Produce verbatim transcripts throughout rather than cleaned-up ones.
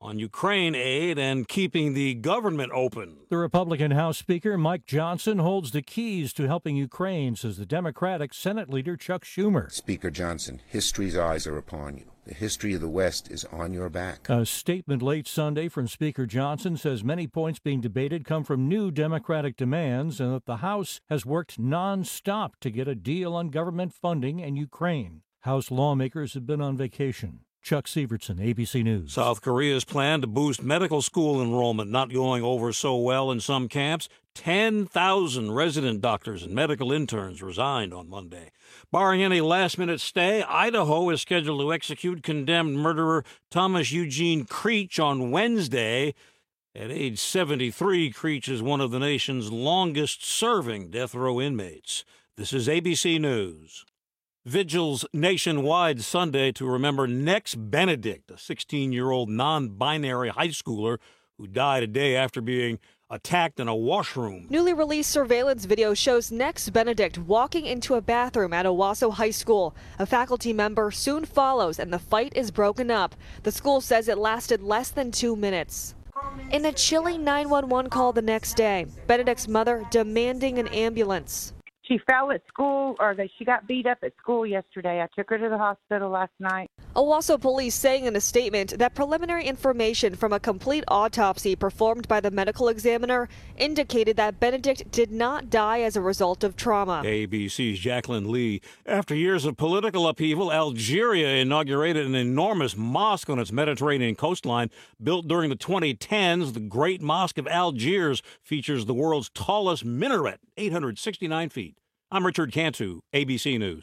on Ukraine aid and keeping the government open. The Republican House Speaker, Mike Johnson, holds the keys to helping Ukraine, says the Democratic Senate Leader Chuck Schumer. Speaker Johnson, history's eyes are upon you. The history of the West is on your back. A statement late Sunday from Speaker Johnson says many points being debated come from new Democratic demands and that the House has worked nonstop to get a deal on government funding in Ukraine. House lawmakers have been on vacation. Chuck Sievertson, A B C News. South Korea's plan to boost medical school enrollment not going over so well in some camps. ten thousand resident doctors and medical interns resigned on Monday. Barring any last-minute stay, Idaho is scheduled to execute condemned murderer Thomas Eugene Creech on Wednesday. At age seventy-three, Creech is one of the nation's longest-serving death row inmates. This is A B C News. Vigils nationwide Sunday to remember Nex Benedict, a sixteen-year-old non-binary high schooler who died a day after being attacked in a washroom. Newly released surveillance video shows Nex Benedict walking into a bathroom at Owasso High School. A faculty member soon follows and the fight is broken up. The school says it lasted less than two minutes. In a chilling nine one one call the next day, Benedict's mother demanding an ambulance. She fell at school, or that she got beat up at school yesterday. I took her to the hospital last night. Owasso police saying in a statement that preliminary information from a complete autopsy performed by the medical examiner indicated that Benedict did not die as a result of trauma. A B C's Jacqueline Lee. After years of political upheaval, Algeria inaugurated an enormous mosque on its Mediterranean coastline. Built during the twenty tens, the Great Mosque of Algiers features the world's tallest minaret, eight hundred sixty-nine feet. I'm Richard Cantu, A B C News.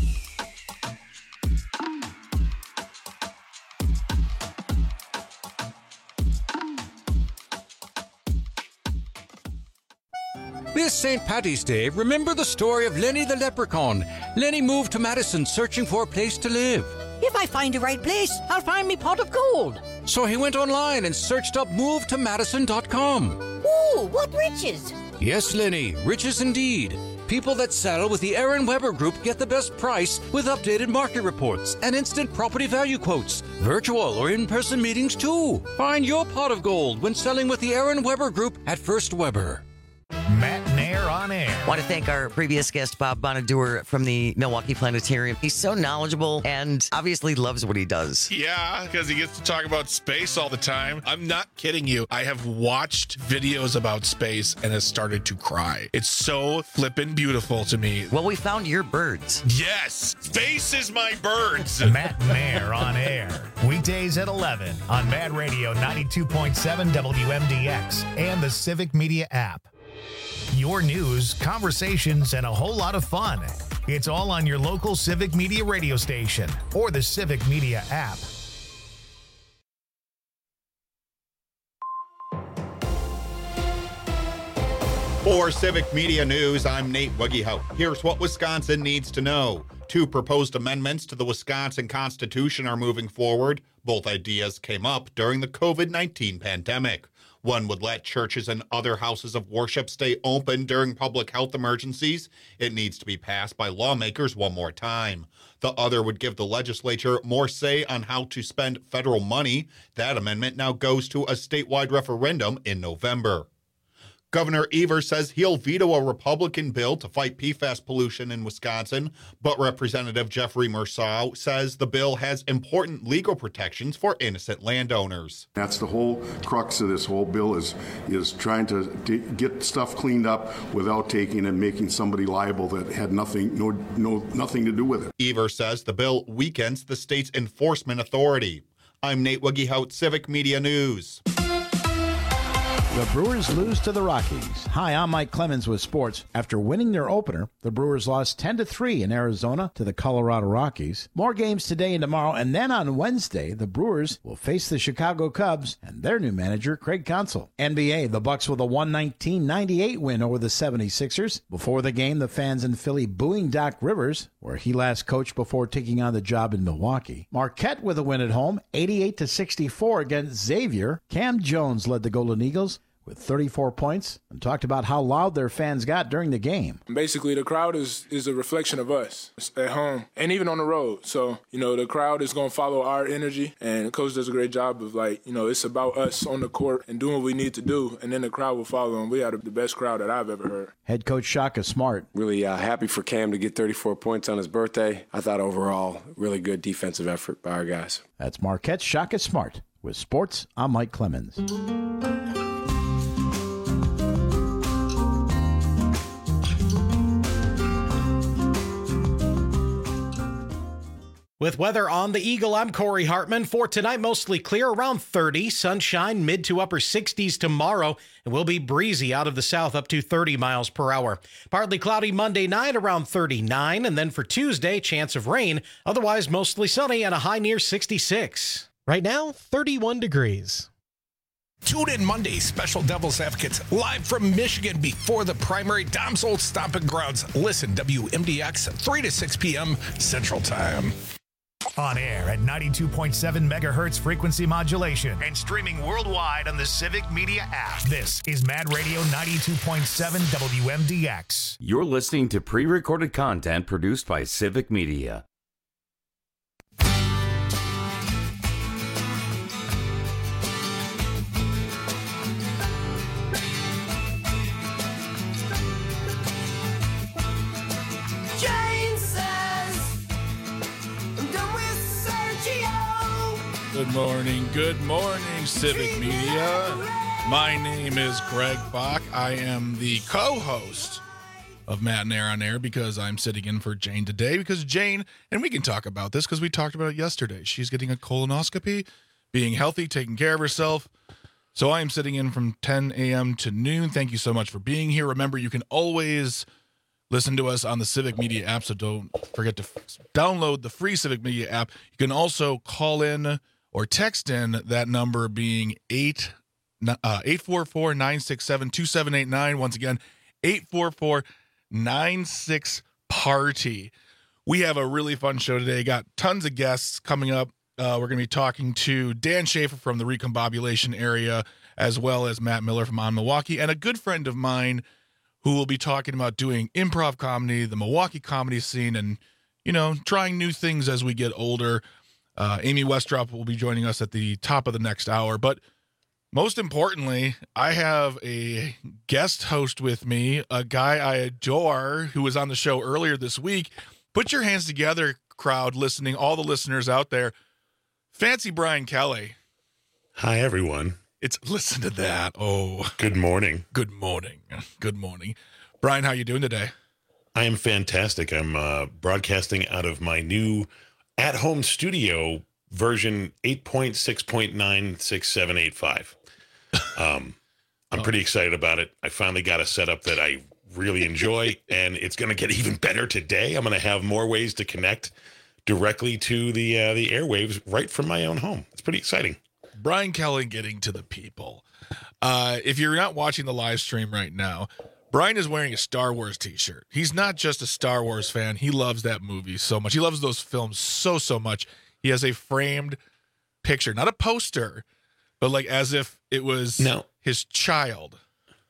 This Saint Paddy's Day, remember the story of Lenny the Leprechaun. Lenny moved to Madison searching for a place to live. If I find the right place, I'll find me pot of gold. So he went online and searched up move to madison dot com. Ooh, what riches! Yes, Lenny, riches indeed. People that sell with the Aaron Weber Group get the best price with updated market reports and instant property value quotes. Virtual or in-person meetings, too. Find your pot of gold when selling with the Aaron Weber Group at First Weber. Matt Nair on air. I want to thank our previous guest, Bob Bonaduer from the Milwaukee Planetarium. He's so knowledgeable and obviously loves what he does. Yeah, because he gets to talk about space all the time. I'm not kidding you. I have watched videos about space and has started to cry. It's so flippin' beautiful to me. Well, we found your birds. Yes, space is my birds. Matt Nair on air. Weekdays at eleven on Mad Radio ninety-two point seven W M D X and the Civic Media app. Your news, conversations, and a whole lot of fun. It's all on your local Civic Media radio station or the Civic Media app. For Civic Media News, I'm Nate Wuggyhout. Here's what Wisconsin needs to know. Two proposed amendments to the Wisconsin Constitution are moving forward. Both ideas came up during the covid nineteen pandemic. One would let churches and other houses of worship stay open during public health emergencies. It needs to be passed by lawmakers one more time. The other would give the legislature more say on how to spend federal money. That amendment now goes to a statewide referendum in November. Governor Evers says he'll veto a Republican bill to fight P FAS pollution in Wisconsin, but Representative Jeffrey Merceau says the bill has important legal protections for innocent landowners. That's the whole crux of this whole bill is is trying to d- get stuff cleaned up without taking and making somebody liable that had nothing no no nothing to do with it. Evers says the bill weakens the state's enforcement authority. I'm Nate Wuggyhout, Civic Media News. The Brewers lose to the Rockies. Hi, I'm Mike Clemens with sports. After winning their opener, the Brewers lost ten to three in Arizona to the Colorado Rockies. More games today and tomorrow, and then on Wednesday, the Brewers will face the Chicago Cubs and their new manager, Craig Counsell. N B A, the Bucks with a one nineteen ninety-eight win over the seventy-sixers. Before the game, the fans in Philly booing Doc Rivers, where he last coached before taking on the job in Milwaukee. Marquette with a win at home, eighty-eight to sixty-four against Xavier. Cam Jones led the Golden Eagles with thirty-four points and talked about how loud their fans got during the game. Basically, the crowd is, is a reflection of us at home and even on the road. So, you know, the crowd is going to follow our energy, and the coach does a great job of, like, you know, it's about us on the court and doing what we need to do, and then the crowd will follow, and we had the best crowd that I've ever heard. Head coach Shaka Smart. Really uh, happy for Cam to get thirty-four points on his birthday. I thought overall, really good defensive effort by our guys. That's Marquette's Shaka Smart. With sports, I'm Mike Clemens. With weather on the Eagle, I'm Corey Hartman. For tonight, mostly clear, around thirty. Sunshine, mid to upper sixties tomorrow. It will be breezy out of the south, up to thirty miles per hour. Partly cloudy Monday night, around thirty-nine. And then for Tuesday, chance of rain. Otherwise, mostly sunny and a high near sixty-six. Right now, thirty-one degrees. Tune in Monday, Special Devil's Advocates, live from Michigan before the primary. Dom's Old Stomping Grounds. Listen, W M D X, three to six p.m. Central Time. On air at ninety-two point seven megahertz frequency modulation and streaming worldwide on the Civic Media app. This is Mad Radio ninety-two point seven W M D X. You're listening to pre-recorded content produced by Civic Media. Good morning, good morning, Civic Media. My name is Greg Bach. I am the co-host of Matt and Air on Air because I'm sitting in for Jane today because Jane, and we can talk about this because we talked about it yesterday. She's getting a colonoscopy, being healthy, taking care of herself. So I am sitting in from ten a.m. to noon. Thank you so much for being here. Remember, you can always listen to us on the Civic Media app, so don't forget to f- download the free Civic Media app. You can also call in or text in, that number being eight four four, nine six seven, two seven eight nine. Once again, eight four four, nine six, party. We have a really fun show today. Got tons of guests coming up. Uh, we're going to be talking to Dan Schaefer from the Recombobulation area, as well as Matt Miller from On Milwaukee, and a good friend of mine who will be talking about doing improv comedy, the Milwaukee comedy scene, and, you know, trying new things as we get older. Uh, Amy Westrop will be joining us at the top of the next hour. But most importantly, I have a guest host with me, a guy I adore who was on the show earlier this week. Put your hands together, crowd, listening, all the listeners out there. Fancy Brian Kelly. Hi, everyone. It's listen to that. Oh, good morning. Good morning. Good morning. Brian, how you doing today? I am fantastic. I'm uh, broadcasting out of my new at-home studio version eight point six point nine six seven eight five. Um, I'm pretty excited about it. I finally got a setup that I really enjoy, and it's going to get even better today. I'm going to have more ways to connect directly to the uh, the airwaves right from my own home. It's pretty exciting. Brian Kelly getting to the people. Uh, if you're not watching the live stream right now, Brian is wearing a Star Wars t-shirt. He's not just a Star Wars fan. He loves that movie so much. He loves those films so, so much. He has a framed picture, not a poster, but like as if it was no. his child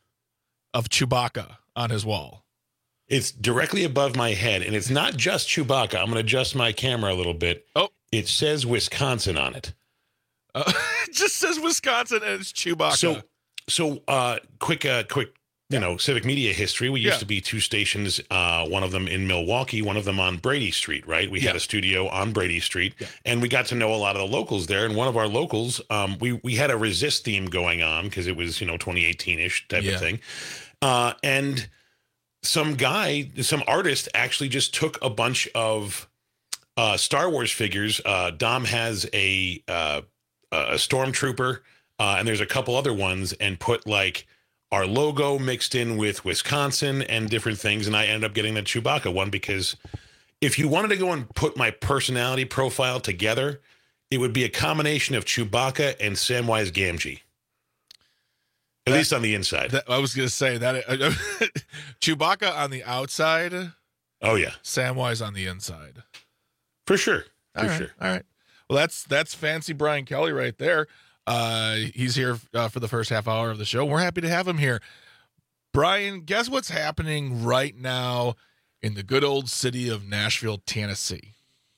of Chewbacca on his wall. It's directly above my head, and it's not just Chewbacca. I'm going to adjust my camera a little bit. Oh. It says Wisconsin on it. Uh, it just says Wisconsin, and it's Chewbacca. So, so uh, quick, uh, quick. You know, Civic Media history. We used yeah. to be two stations, uh, one of them in Milwaukee, one of them on Brady Street, right? We yeah. had a studio on Brady Street, yeah. and we got to know a lot of the locals there. And one of our locals, um, we, we had a Resist theme going on because it was, you know, twenty eighteen-ish type yeah. of thing. Uh, and some guy, some artist actually just took a bunch of uh, Star Wars figures. Uh, Dom has a, uh, a Stormtrooper, uh, and there's a couple other ones, and put like our logo mixed in with Wisconsin and different things. And I ended up getting the Chewbacca one because if you wanted to go and put my personality profile together, it would be a combination of Chewbacca and Samwise Gamgee. At that, least on the inside. That, I was going to say that uh, Chewbacca on the outside. Oh, yeah. Samwise on the inside. For sure. For all right, sure. All right. Well, that's that's fancy Brian Kelly right there. Uh, he's here uh, for the first half hour of the show. We're happy to have him here. Brian, guess what's happening right now in the good old city of Nashville, Tennessee?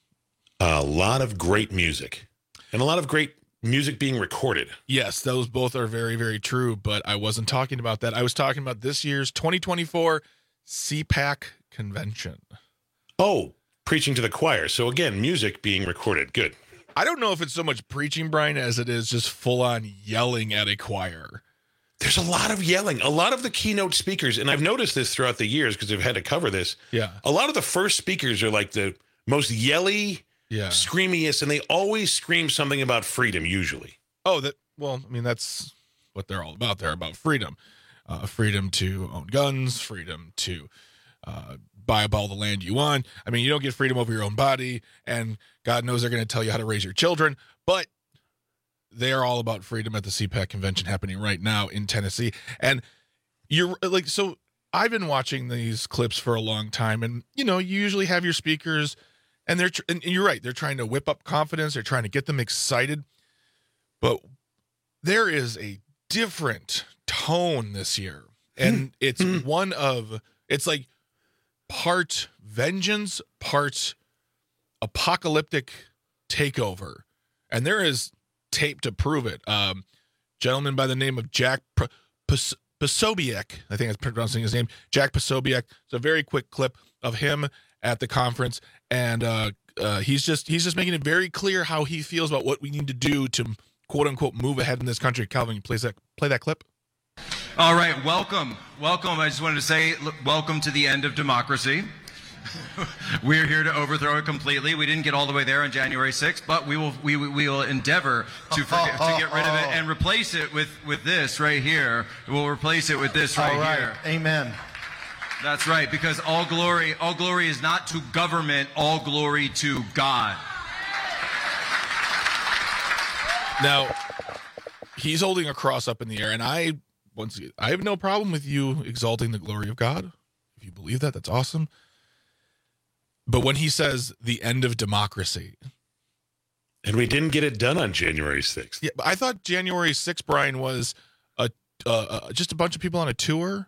A lot of great music and a lot of great music being recorded. Yes, those both are very, very true, but I wasn't talking about that. I was talking about this year's twenty twenty-four C PAC convention. Oh, preaching to the choir. So again, music being recorded. Good. I don't know if it's so much preaching, Brian, as it is just full-on yelling at a choir. There's a lot of yelling. A lot of the keynote speakers, and I've noticed this throughout the years because I've had to cover this. Yeah. A lot of the first speakers are like the most yelly, yeah. screamiest, and they always scream something about freedom, usually. Oh, that well, I mean, that's what they're all about. They're about freedom. Uh, freedom to own guns, freedom to uh, buy up all the land you want. I mean, you don't get freedom over your own body, and God knows they're going to tell you how to raise your children, but they are all about freedom at the C PAC convention happening right now in Tennessee. And you're like, so I've been watching these clips for a long time, and, you know, you usually have your speakers, and they're, tr- and you're right, they're trying to whip up confidence, they're trying to get them excited, but there is a different tone this year, and it's one of, it's like part vengeance, part apocalyptic takeover, and there is tape to prove it. Um, gentleman by the name of Jack P- P- Posobiec, I think I'm pronouncing his name, Jack Posobiec. It's a very quick clip of him at the conference, and uh, uh, he's just he's just making it very clear how he feels about what we need to do to quote unquote move ahead in this country. Calvin, you play that play that clip. All right, welcome, welcome. I just wanted to say, look, welcome to the end of democracy. We're here to overthrow it completely. We didn't get all the way there on January sixth, but we will we, we will endeavor to forget, to get rid of it and replace it with with this right here. We'll replace it with this right, all right. here. Amen. That's right, because all glory, all glory is not to government, all glory to God. Now, he's holding a cross up in the air, and I once again, I have no problem with you exalting the glory of God. If you believe that, that's awesome. But when he says the end of democracy, and we didn't get it done on January sixth. Yeah, but I thought January sixth, Brian, was a uh, uh, just a bunch of people on a tour,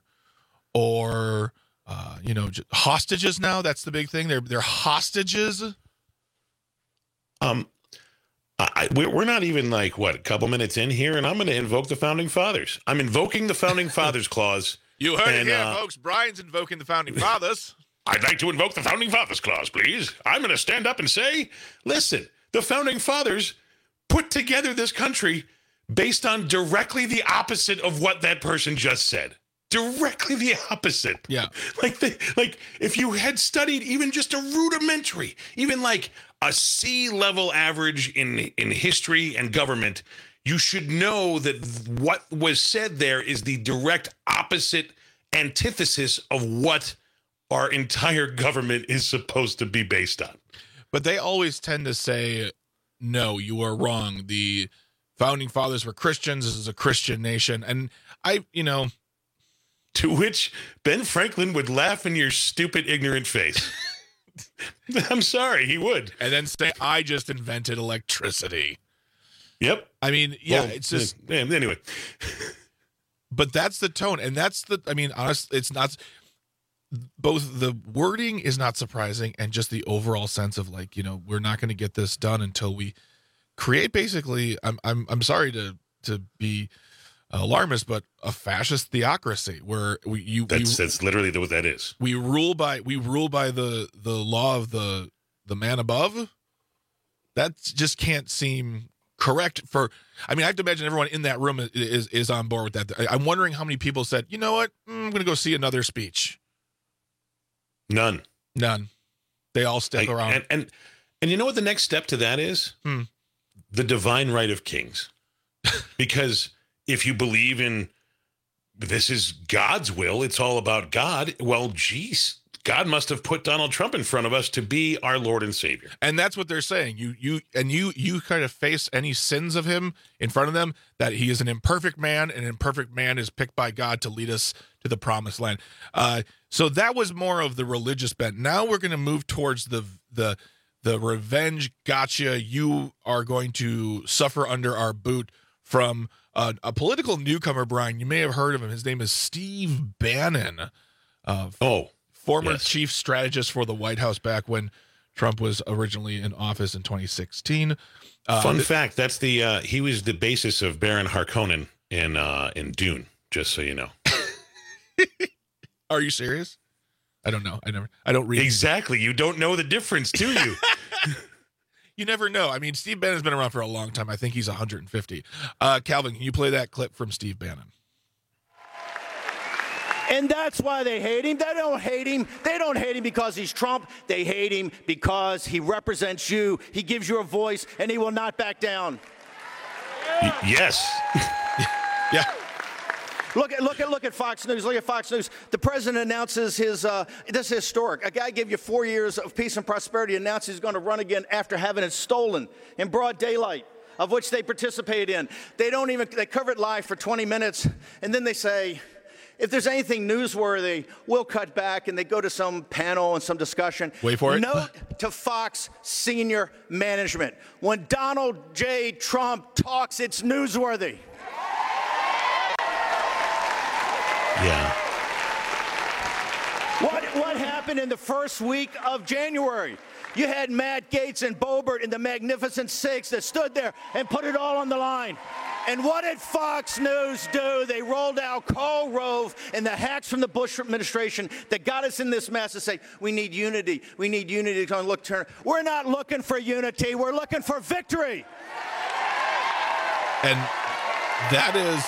or uh, you know, just hostages. Now that's the big thing. They're they're hostages. Um, I, we're not even like what a couple minutes in here, and I'm going to invoke the Founding Fathers. I'm invoking the Founding Fathers clause. You heard and, it here, uh, folks. Brian's invoking the Founding Fathers. I'd like to invoke the Founding Fathers clause, please. I'm going to stand up and say, listen, the Founding Fathers put together this country based on directly the opposite of what that person just said. Directly the opposite. Yeah. Like, the, like if you had studied even just a rudimentary, even like a C-level average in, in history and government, you should know that what was said there is the direct opposite antithesis of what our entire government is supposed to be based on. But they always tend to say, no, you are wrong. The Founding Fathers were Christians. This is a Christian nation. And I, you know. To which Ben Franklin would laugh in your stupid, ignorant face. I'm sorry, he would. And then say, I just invented electricity. Yep. I mean, yeah, well, it's just. Anyway. But that's the tone. And that's the, I mean, honestly, it's not. Both the wording is not surprising, and just the overall sense of like, you know, we're not going to get this done until we create basically. I'm I'm I'm sorry to to be alarmist, but a fascist theocracy where we you that's we, that's literally what that is. We rule by we rule by the the law of the the man above. That just can't seem correct for. I mean, I have to imagine everyone in that room is is, is on board with that. I'm wondering how many people said, you know what, I'm going to go see another speech. None. None. They all stick I, around. And, and and you know what the next step to that is? Hmm. The divine right of kings. Because if you believe in this is God's will, it's all about God, well, geez, God must have put Donald Trump in front of us to be our Lord and Savior. And that's what they're saying. You you and you you kind of face any sins of him in front of them, that he is an imperfect man, and an imperfect man is picked by God to lead us to the promised land. Uh, so that was more of the religious bent. Now we're going to move towards the the the revenge gotcha. You are going to suffer under our boot from uh, a political newcomer, Brian. You may have heard of him. His name is Steve Bannon. Uh, oh, former yes. chief strategist for the White House back when Trump was originally in office in twenty sixteen. Uh, Fun th- fact: that's the uh, he was the basis of Baron Harkonnen in uh, in Dune. Just so you know. Are you serious? I don't know. I never. I don't read. Exactly. You don't know the difference, do you? You never know. I mean, Steve Bannon's been around for a long time. I think he's one hundred fifty. Uh, Calvin, can you play that clip from Steve Bannon? And that's why they hate him. They don't hate him. They don't hate him because he's Trump. They hate him because he represents you. He gives you a voice, and he will not back down. Y- yes. Yeah. Look at look at look at Fox News. Look at Fox News. The president announces his. Uh, this is historic. A guy gave you four years of peace and prosperity. Announced he's going to run again after having it stolen in broad daylight, of which they participate in. They don't even. They cover it live for twenty minutes, and then they say, if there's anything newsworthy, we'll cut back, and they go to some panel and some discussion. Wait for it. Note to Fox senior management: when Donald J. Trump talks, it's newsworthy. Yeah. What what happened in the first week of January? You had Matt Gaetz and Boebert and the Magnificent Six that stood there and put it all on the line. And what did Fox News do? They rolled out Karl Rove and the hacks from the Bush administration that got us in this mess to say, we need unity. We need unity. To look, turn. We're not looking for unity. We're looking for victory. And that is,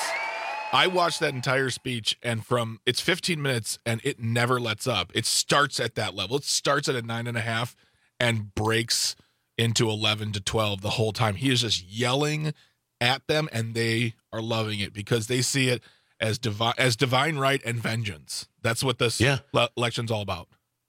I watched that entire speech, and from, it's fifteen minutes, and it never lets up. It starts at that level. It starts at a nine and a half and breaks into eleven to twelve the whole time. He is just yelling at them, and they are loving it because they see it as divine, as divine right and vengeance. That's what this yeah. le- election's all about.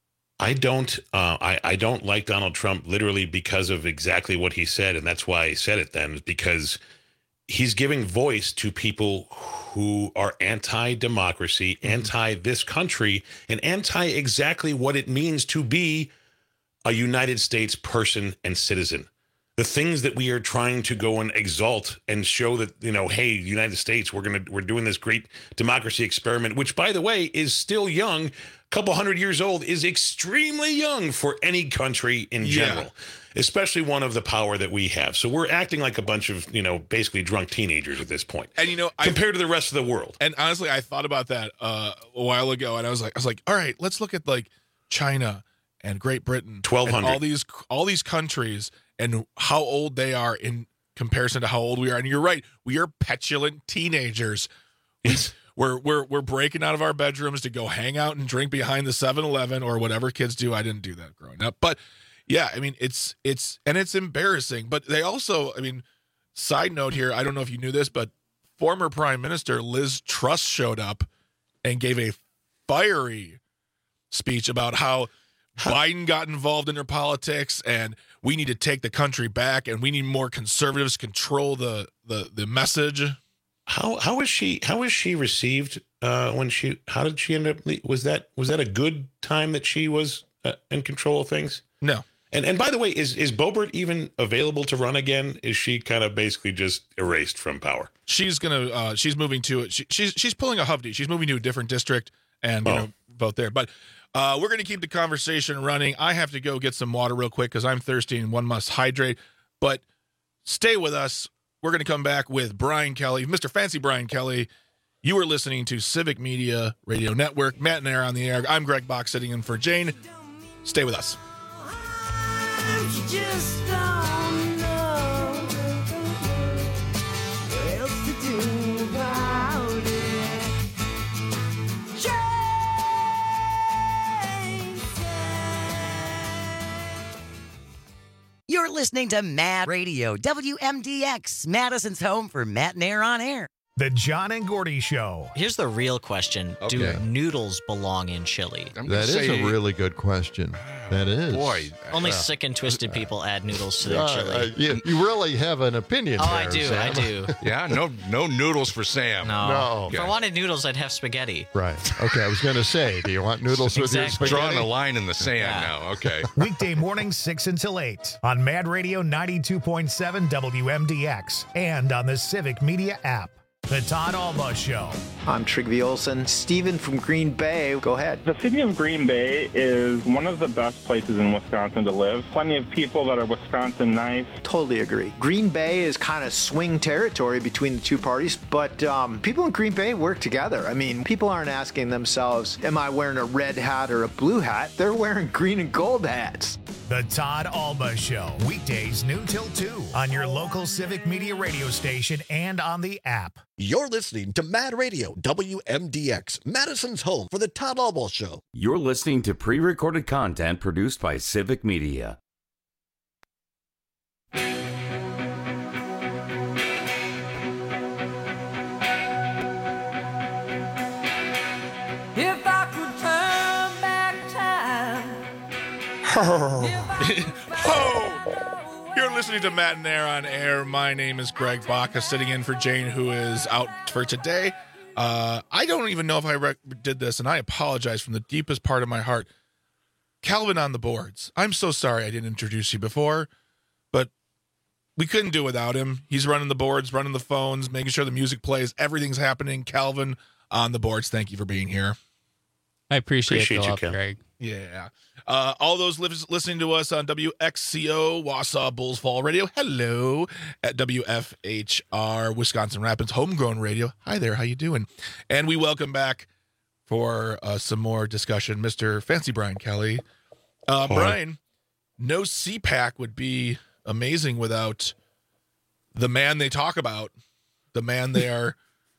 I don't, uh, I, I don't like Donald Trump literally because of exactly what he said, and that's why I said it then, because he's giving voice to people who are anti-democracy, mm-hmm. anti this country, and anti exactly what it means to be a United States person and citizen. The things that we are trying to go and exalt and show that, you know, hey, United States, we're gonna we're doing this great democracy experiment, which, by the way, is still young. A couple hundred years old is extremely young for any country in general. Yeah. Especially one of the power that we have. So we're acting like a bunch of, you know, basically drunk teenagers at this point. And, you know, compared I, to the rest of the world. And honestly, I thought about that uh, a while ago, and I was like, I was like, all right, let's look at like China and Great Britain, twelve hundred, all these all these countries, and how old they are in comparison to how old we are. And you're right, we are petulant teenagers. Yes. We're we're we're breaking out of our bedrooms to go hang out and drink behind the seven eleven or whatever kids do. I didn't do that growing up, but. Yeah, I mean, it's, it's, and it's embarrassing, but they also, I mean, side note here, I don't know if you knew this, but former Prime Minister Liz Truss showed up and gave a fiery speech about how Biden got involved in their politics and we need to take the country back and we need more conservatives control the, the, the message. How, how was she, how was she received uh, when she, how did she end up, was that, was that a good time that she was uh, in control of things? No. And and by the way, is is Boebert even available to run again? Is she kind of basically just erased from power? She's gonna uh, she's moving to it. She, she's she's pulling a Hovde. She's moving to a different district and gonna oh. vote there. But uh, we're gonna keep the conversation running. I have to go get some water real quick because I'm thirsty and one must hydrate. But stay with us. We're gonna come back with Brian Kelly, Mister Fancy Brian Kelly. You are listening to Civic Media Radio Network. Matt and Air on the air. I'm Greg Bach sitting in for Jane. Stay with us. You just don't know what else to do about it. You're listening to Mad Radio, W M D X, Madison's home for Matt and Air on Air. The John and Gordy Show. Here's the real question. Okay. Do noodles belong in chili? That is a really good question. That is. Boy. Only Uh, sick and twisted people add noodles to their uh, chili. uh, you, you really have an opinion Oh, there, I do, Sam. I do. Yeah, no no noodles for Sam. No. No. If I wanted noodles, I'd have spaghetti. Right. Okay, I was going to say, do you want noodles with your Exactly. spaghetti? Drawing a line in the sand Yeah. now. Okay. Weekday mornings six until eight on Mad Radio ninety-two point seven W M D X and on the Civic Media app. The Todd Alba Show. I'm Trigby Olson. Steven from Green Bay. Go ahead. The city of Green Bay is one of the best places in Wisconsin to live. Plenty of people that are Wisconsin nice. Totally agree. Green Bay is kind of swing territory between the two parties, but um, people in Green Bay work together. I mean, people aren't asking themselves, am I wearing a red hat or a blue hat? They're wearing green and gold hats. The Todd Alba Show. Weekdays noon till two on your local Civic Media radio station and on the app. You're listening to Mad Radio W M D X, Madison's home for the Todd Alba Show. You're listening to pre-recorded content produced by Civic Media. If I could turn back time. Oh, you're listening to Matt and Air on Air. My name is Greg Baca, sitting in for Jane, who is out for today. Uh, I don't even know if I rec- did this, and I apologize from the deepest part of my heart. Calvin on the boards. I'm so sorry I didn't introduce you before, but we couldn't do without him. He's running the boards, running the phones, making sure the music plays. Everything's happening. Calvin on the boards. Thank you for being here. I appreciate, Appreciate the you, love, Kel. Greg. Yeah. Uh, all those li- listening to us on W X C O, Wausau Bulls Fall Radio. Hello. At W F H R, Wisconsin Rapids Homegrown Radio. Hi there. How you doing? And we welcome back for uh, some more discussion, Mister Fancy Brian Kelly. Uh, Brian, no C PAC would be amazing without the man they talk about, the man they are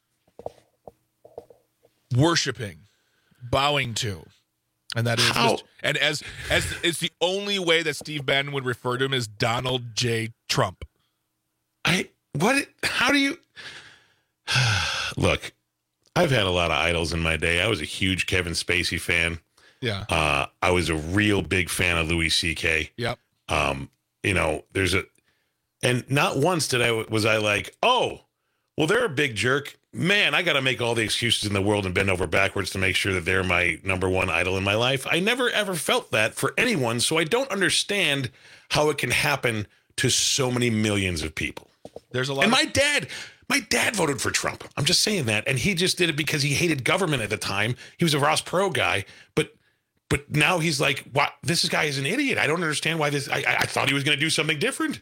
worshiping, bowing to. And that is, How? Mister and as as it's the only way that Steve Bannon would refer to him as Donald J. Trump. I what? How do you look? I've had a lot of idols in my day. I was a huge Kevin Spacey fan. Yeah. Uh, I was a real big fan of Louis C K. Yep. Um, you know, there's a, and not once did I was I like, oh, well, they're a big jerk. Man, I got to make all the excuses in the world and bend over backwards to make sure that they're my number one idol in my life. I never ever felt that for anyone, so I don't understand how it can happen to so many millions of people. There's a lot. And of- my dad, my dad voted for Trump. I'm just saying that, and he just did it because he hated government at the time. He was a Ross Perot guy, but but now he's like, "What? This guy is an idiot. I don't understand why this. I, I thought he was going to do something different."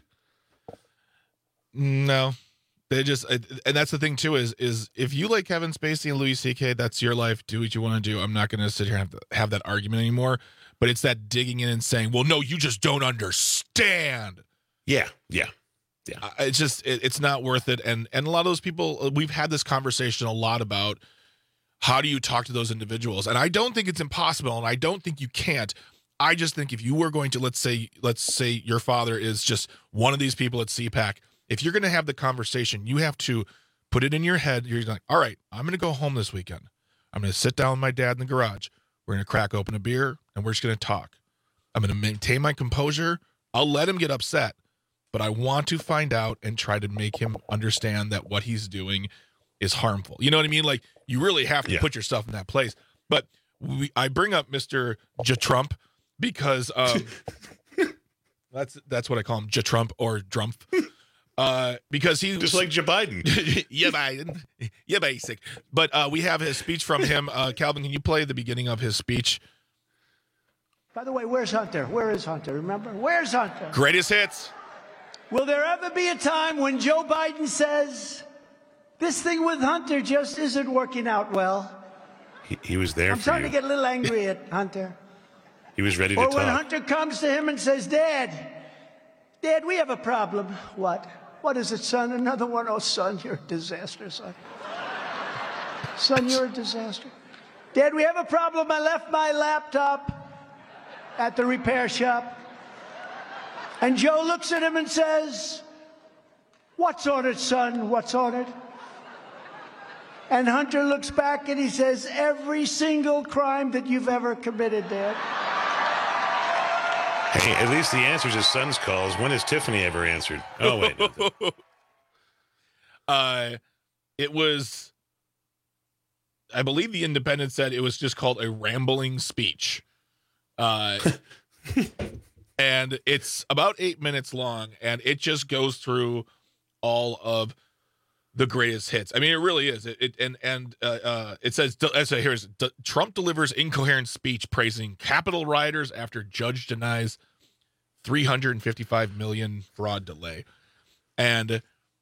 No, they just, and that's the thing too, is is if you like Kevin Spacey and Louis C K, that's your life. Do what you want to do. I'm not going to sit here and have, to have that argument anymore. But it's that digging in and saying, well, no, you just don't understand. Yeah, yeah, yeah. Uh, It's just, it, it's not worth it. And and a lot of those people, we've had this conversation a lot about how do you talk to those individuals. And I don't think it's impossible, and I don't think you can't. I just think if you were going to, let's say, let's say your father is just one of these people at C PAC. If you're going to have the conversation, you have to put it in your head. You're like, all right, I'm going to go home this weekend. I'm going to sit down with my dad in the garage. We're going to crack open a beer, and we're just going to talk. I'm going to maintain my composure. I'll let him get upset, but I want to find out and try to make him understand that what he's doing is harmful. You know what I mean? Like, you really have to Yeah. put yourself in that place. But we, I bring up Mister J. Trump because um, that's that's what I call him, J. Trump or Drumpf. Uh, because he just like Joe Biden. Yeah, Biden. Yeah, basic. But uh, we have his speech from him. Uh, Calvin, can you play the beginning of his speech? By the way, where's Hunter? Where is Hunter? Remember? Where's Hunter? Greatest hits. Will there ever be a time when Joe Biden says, this thing with Hunter just isn't working out well? He, he was there I'm for starting you. to get a little angry at Hunter. He was ready to Or talk. when Hunter comes to him and says, Dad, Dad, we have a problem. What? What is it, son? Another one? Oh, son, you're a disaster, son. Son, you're a disaster. Dad, we have a problem. I left my laptop at the repair shop. And Joe looks at him and says, what's on it, son? What's on it? And Hunter looks back and he says, every single crime that you've ever committed, Dad. Hey, at least the answer to his son's calls. When has Tiffany ever answered? Oh, wait. No. uh, it was, I believe the Independent said it was just called a rambling speech. Uh, and it's about eight minutes long, and it just goes through all of the greatest hits. I mean, it really is. It, it and and uh, uh, it says, it says here's Trump delivers incoherent speech praising Capitol rioters after judge denies three hundred fifty-five million fraud delay, and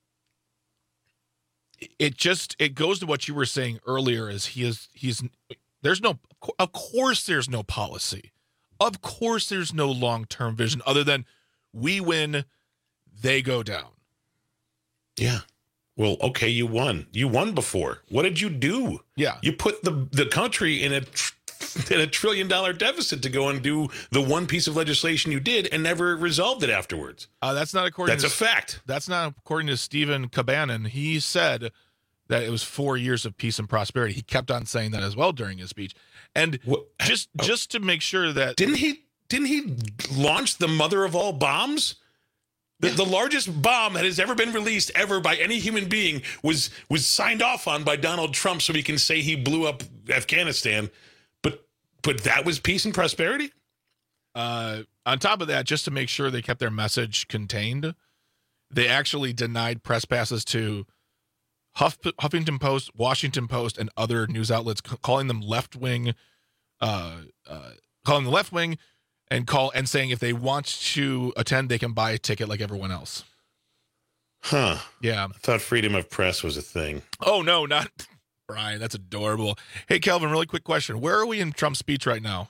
it just it goes to what you were saying earlier. Is he is he's there's no of course there's no policy, of course there's no long term vision other than we win, they go down. Yeah. Well, okay, you won. You won before. What did you do? Yeah. You put the the country in a tr- in a trillion dollar deficit to go and do the one piece of legislation you did and never resolved it afterwards. Uh, that's not according That's to a fact. That's not according to Stephen Cabanon. He said that it was four years of peace and prosperity. He kept on saying that as well during his speech. And what? just just to make sure that Didn't he didn't he launch the mother of all bombs? The, the largest bomb that has ever been released ever by any human being was was signed off on by Donald Trump so he can say he blew up Afghanistan. But but that was peace and prosperity? Uh, on top of that, just to make sure they kept their message contained, they actually denied press passes to Huff, Huffington Post, Washington Post, and other news outlets, c- calling them left-wing, uh, uh, calling them left-wing, and call and saying if they want to attend, they can buy a ticket like everyone else. Huh. Yeah. I thought freedom of press was a thing. Oh, no, not Brian. That's adorable. Hey, Kelvin, really quick question. Where are we in Trump's speech right now?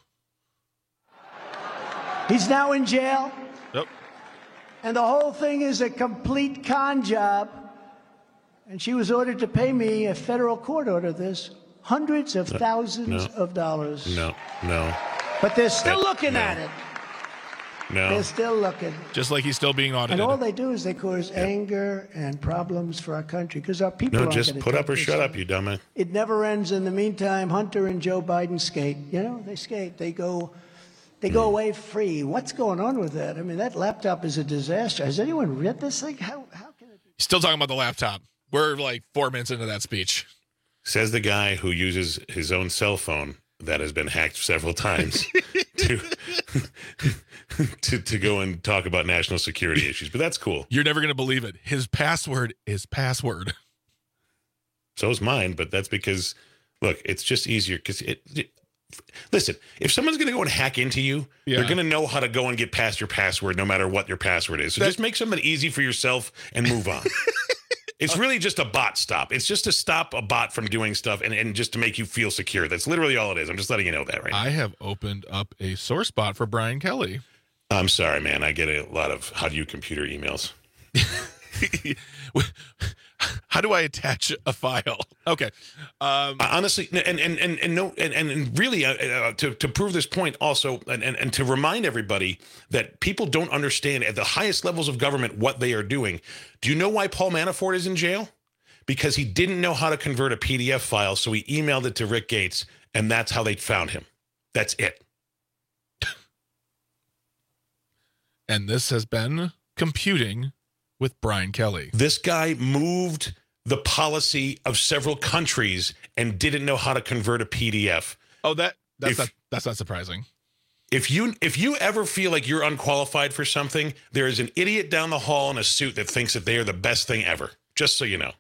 He's now in jail. Yep. And the whole thing is a complete con job. And she was ordered to pay me, a federal court ordered this, hundreds of thousands no. of dollars. No, no. But they're still That- looking no. at it. No. They're still looking. Just like he's still being audited. And all they do is they cause anger and problems for our country because our people No, aren't just gonna put take up or this shut stuff. up, you dumbass. It never ends. In the meantime, Hunter and Joe Biden skate. You know, they skate. They go, they go away free. What's going on with that? I mean, that laptop is a disaster. Has anyone read this thing? How, how can it be? Still talking about the laptop. We're like four minutes into that speech. Says the guy who uses his own cell phone that has been hacked several times to, to to go and talk about national security issues. But that's cool. You're never going to believe it. His password is password. So is mine, but that's because, look, it's just easier because it, it. Listen, if someone's going to go and hack into you, Yeah. they're going to know how to go and get past your password no matter what your password is. So That- just make something easy for yourself and move on. It's really just a bot stop. It's just to stop a bot from doing stuff and, and just to make you feel secure. That's literally all it is. I'm just letting you know that right now. I have opened up a source bot for Brian Kelly. I'm sorry, man. I get a lot of how do you computer emails. How do I attach a file? Okay. Um, Uh, honestly, and and and and no, and and really, uh, uh, to to prove this point, also, and, and and to remind everybody that people don't understand at the highest levels of government what they are doing. Do you know why Paul Manafort is in jail? Because he didn't know how to convert a P D F file, so he emailed it to Rick Gates, and that's how they found him. That's it. and this has been Computing with Brian Kelly. This guy moved the policy of several countries and didn't know how to convert a P D F. Oh, that that's If- not that's not surprising. If you if you ever feel like you're unqualified for something, there is an idiot down the hall in a suit that thinks that they are the best thing ever. Just so you know.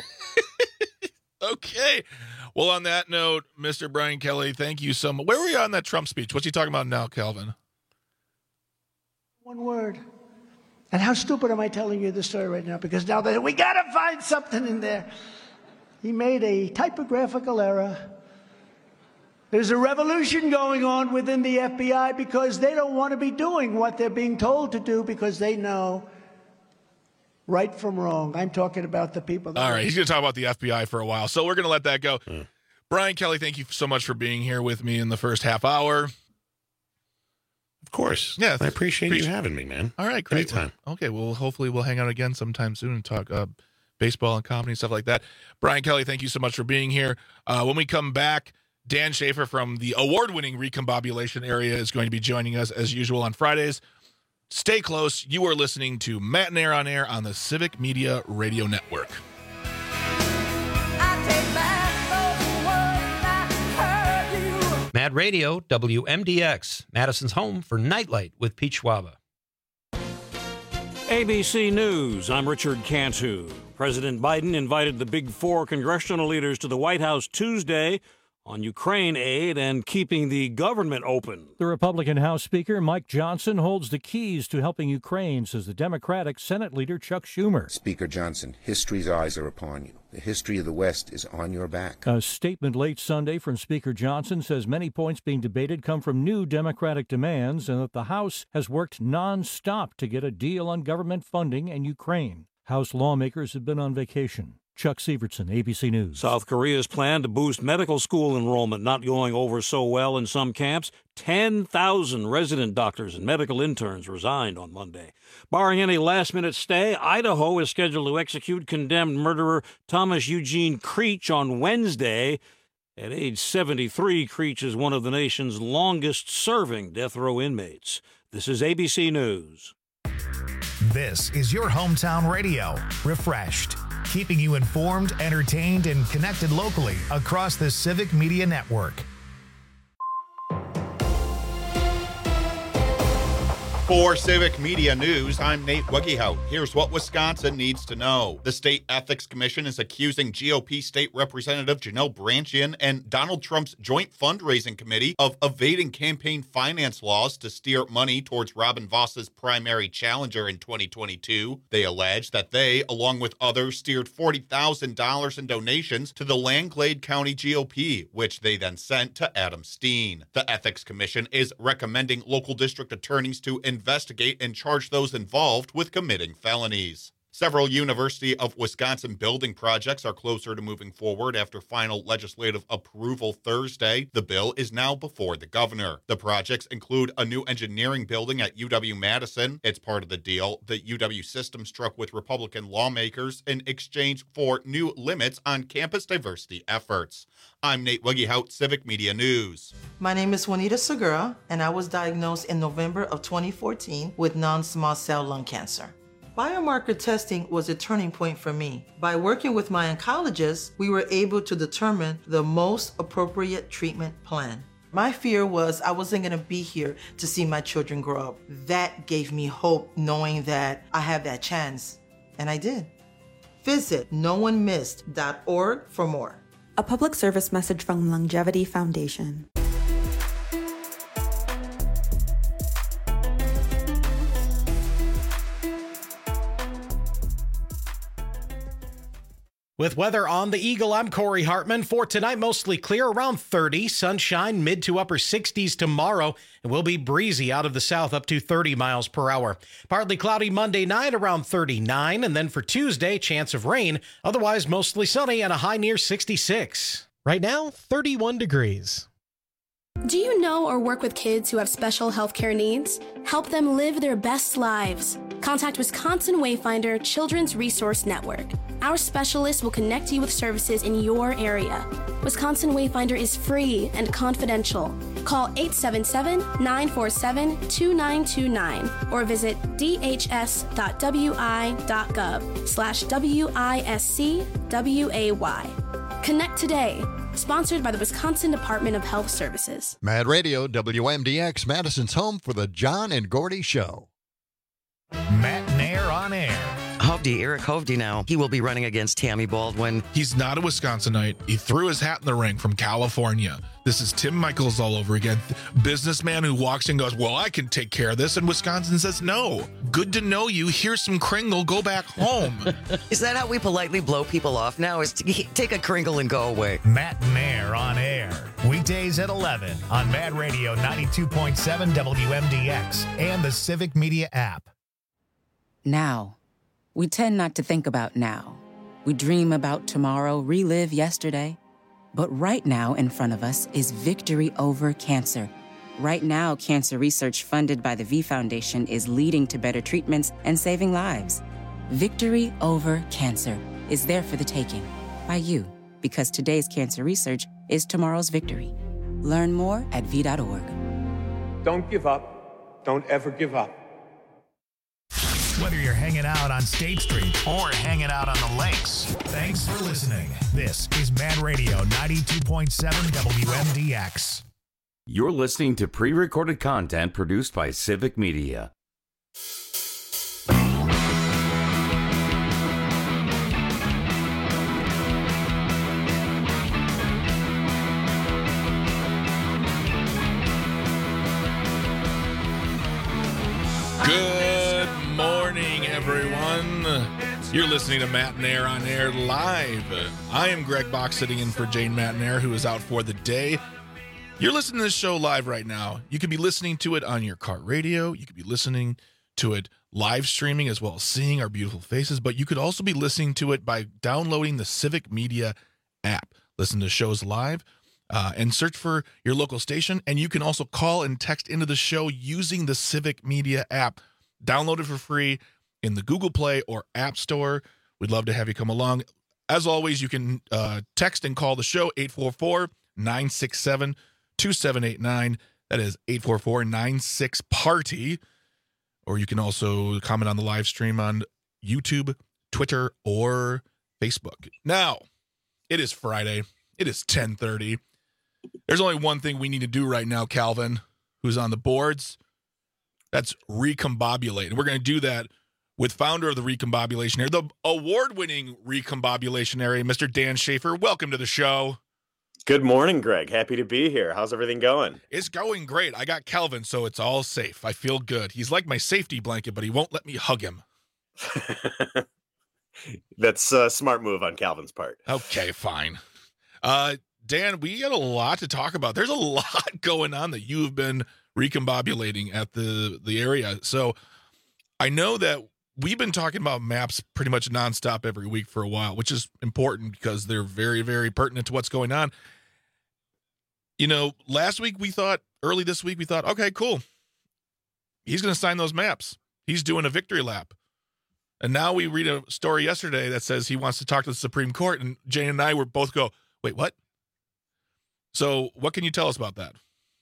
Okay. Well, on that note, Mister Brian Kelly, thank you so much. Where were you on that Trump speech? What's he talking about now, Kelvin? One word. And how stupid am I telling you this story right now? Because now that we got to find something in there. He made a typographical error. There's a revolution going on within the F B I because they don't want to be doing what they're being told to do because they know right from wrong. I'm talking about the people. That All right, he's going to talk about the F B I for a while, so we're going to let that go. Mm. Brian Kelly, thank you so much for being here with me in the first half hour. Of course. Yeah, I appreciate appreciate- you having me, man. All right, great. Anytime. Okay, well, hopefully we'll hang out again sometime soon and talk uh, baseball and comedy and stuff like that. Brian Kelly, thank you so much for being here. Uh, when we come back, Dan Schaefer from the award-winning Recombobulation Area is going to be joining us as usual on Fridays. Stay close. You are listening to Matt and Air on Air on the Civic Media Radio Network. Mad Radio, W M D X, Madison's home for Nightlight with Pete Schwaba. A B C News, I'm Richard Cantu. President Biden invited the big four congressional leaders to the White House Tuesday on Ukraine aid and keeping the government open. The Republican House Speaker Mike Johnson holds the keys to helping Ukraine, says the Democratic Senate leader Chuck Schumer. Speaker Johnson, history's eyes are upon you. The history of the West is on your back. A statement late Sunday from Speaker Johnson says many points being debated come from new Democratic demands and that the House has worked nonstop to get a deal on government funding in Ukraine. House lawmakers have been on vacation. Chuck Sievertson, A B C News. South Korea's plan to boost medical school enrollment not going over so well in some camps. ten thousand resident doctors and medical interns resigned on Monday. Barring any last-minute stay, Idaho is scheduled to execute condemned murderer Thomas Eugene Creech on Wednesday. At age seventy-three, Creech is one of the nation's longest-serving death row inmates. This is A B C News. This is your hometown radio, refreshed, keeping you informed, entertained, and connected locally across the Civic Media Network. For Civic Media News, I'm Nate Wuggehout. Here's what Wisconsin needs to know. The State Ethics Commission is accusing G O P State Representative Janelle Branchian and Donald Trump's joint fundraising committee of evading campaign finance laws to steer money towards Robin Voss's primary challenger in twenty twenty-two. They allege that they, along with others, steered forty thousand dollars in donations to the Langlade County G O P, which they then sent to Adam Steen. The Ethics Commission is recommending local district attorneys to investigate and charge those involved with committing felonies. Several University of Wisconsin building projects are closer to moving forward after final legislative approval Thursday. The bill is now before the governor. The projects include a new engineering building at U W-Madison. It's part of the deal the U W system struck with Republican lawmakers in exchange for new limits on campus diversity efforts. I'm Nate Wuggehout, Civic Media News. My name is Juanita Segura, and I was diagnosed in November of twenty fourteen with non-small cell lung cancer. Biomarker testing was a turning point for me. By working with my oncologist, we were able to determine the most appropriate treatment plan. My fear was I wasn't going to be here to see my children grow up. That gave me hope, knowing that I have that chance, and I did. Visit no one missed dot org for more. A public service message from Longevity Foundation. With weather on the Eagle, I'm Corey Hartman. For tonight, mostly clear, around thirty. Sunshine, mid to upper sixties tomorrow. It will be breezy out of the south up to thirty miles per hour. Partly cloudy Monday night, around thirty-nine. And then for Tuesday, chance of rain. Otherwise, mostly sunny and a high near sixty-six. Right now, thirty-one degrees. Do you know or work with kids who have special healthcare needs? Help them live their best lives. Contact Wisconsin Wayfinder Children's Resource Network. Our specialists will connect you with services in your area. Wisconsin Wayfinder is free and confidential. Call eight seven seven, nine four seven, two nine two nine or visit d h s dot w i dot gov slash W I S C W A Y. Connect today. Sponsored by the Wisconsin Department of Health Services. Mad Radio, W M D X, Madison's home for the John and Gordy Show. Matt and Air on Air. Hovde, Eric Hovde now. He will be running against Tammy Baldwin. He's not a Wisconsinite. He threw his hat in the ring from California. This is Tim Michaels all over again. Businessman who walks in and goes, well, I can take care of this. And Wisconsin says, no. Good to know you. Here's some Kringle. Go back home. Is that how we politely blow people off now? Is to take a Kringle and go away? Matt and Air on Air. Weekdays at eleven on Mad Radio ninety-two point seven W M D X and the Civic Media app. Now. We tend not to think about now. We dream about tomorrow, relive yesterday. But right now in front of us is victory over cancer. Right now, cancer research funded by the V Foundation is leading to better treatments and saving lives. Victory over cancer. is there for the taking by you, because today's cancer research is tomorrow's victory. Learn more at v dot org. Don't give up. Don't ever give up. Whether you're hanging out on State Street or hanging out on the lakes, thanks for listening. This is Mad Radio ninety-two point seven W M D X. You're listening to pre-recorded content produced by Civic Media. Good morning, everyone. You're listening to Matt and Air on Air Live. I am Greg Bach, sitting in for Jane Matnair, who is out for the day. You're listening to this show live right now. You could be listening to it on your car radio. You could be listening to it live streaming as well as seeing our beautiful faces, but you could also be listening to it by downloading the Civic Media app. Listen to shows live uh, and search for your local station, and you can also call and text into the show using the Civic Media app. Download it for free in the Google Play or App Store. We'd love to have you come along. As always, you can uh, text and call the show, eight four four, nine six seven, two seven eight nine. That is eight four four, nine six, party. Or you can also comment on the live stream on YouTube, Twitter, or Facebook. Now, it is Friday. It is ten thirty. There's only one thing we need to do right now, Calvin, who's on the boards. That's recombobulate. And we're going to do that with founder of the Recombobulation Area, the award-winning Recombobulation Area, Mister Dan Schaefer. Welcome to the show. Good morning, Greg. Happy to be here. How's everything going? It's going great. I got Calvin, so it's all safe. I feel good. He's like my safety blanket, but he won't let me hug him. That's a smart move on Calvin's part. Okay, fine. Uh, Dan, we got a lot to talk about. There's a lot going on that you've been recombobulating at the, the area. So I know that we've been talking about maps pretty much nonstop every week for a while, which is important because they're very, very pertinent to what's going on. You know, last week we thought, early this week, we thought, okay, cool. He's going to sign those maps. He's doing a victory lap. And now we read a story yesterday that says he wants to talk to the Supreme Court, and Jane and I were both go, wait, what? So what can you tell us about that?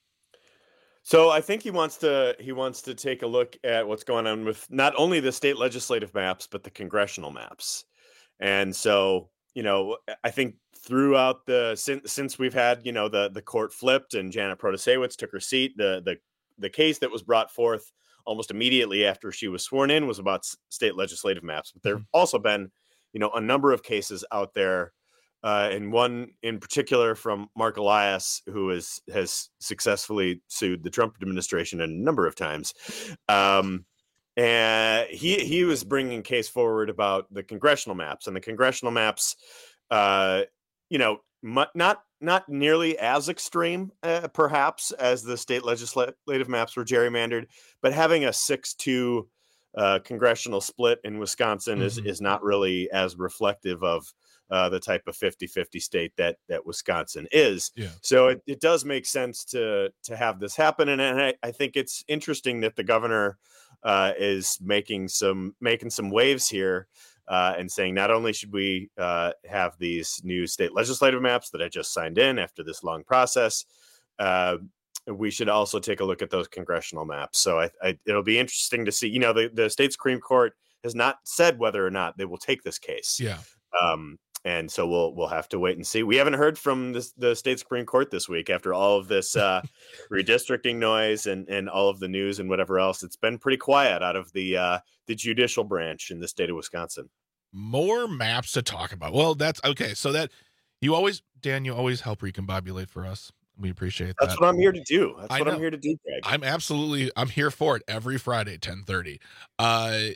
So I think he wants to he wants to take a look at what's going on with not only the state legislative maps, but the congressional maps. And so, you know, I think throughout the since, since we've had, you know, the the court flipped and Janet Protasewicz took her seat, the the the case that was brought forth almost immediately after she was sworn in was about state legislative maps. But there have also been, you know, a number of cases out there. Uh, and one in particular from Mark Elias, who is, has successfully sued the Trump administration a number of times. Um, and he he was bringing a case forward about the congressional maps. And the congressional maps, uh, you know, mu- not not nearly as extreme, uh, perhaps, as the state legislative maps were gerrymandered, but having a six two uh, congressional split in Wisconsin mm-hmm. is, is not really as reflective of Uh, the type of fifty-fifty state that that Wisconsin is. Yeah. So it, it does make sense to to have this happen. And, and I, I think it's interesting that the governor uh, is making some making some waves here uh, and saying not only should we uh, have these new state legislative maps that I just signed in after this long process, uh, we should also take a look at those congressional maps. So I, I, it'll be interesting to see, you know, the, the state Supreme Court has not said whether or not they will take this case. Yeah. Um, And so we'll we'll have to wait and see. We haven't heard from this, the state Supreme Court this week after all of this uh, redistricting noise and, and all of the news and whatever else. It's been pretty quiet out of the uh, the judicial branch in the state of Wisconsin. More maps to talk about. Well, that's okay. So that you always, Dan, you always help recombobulate for us. We appreciate that. That's what I'm here to do. That's I what know. I'm here to do, Greg. I'm absolutely, I'm here for it every Friday, ten thirty. Uh,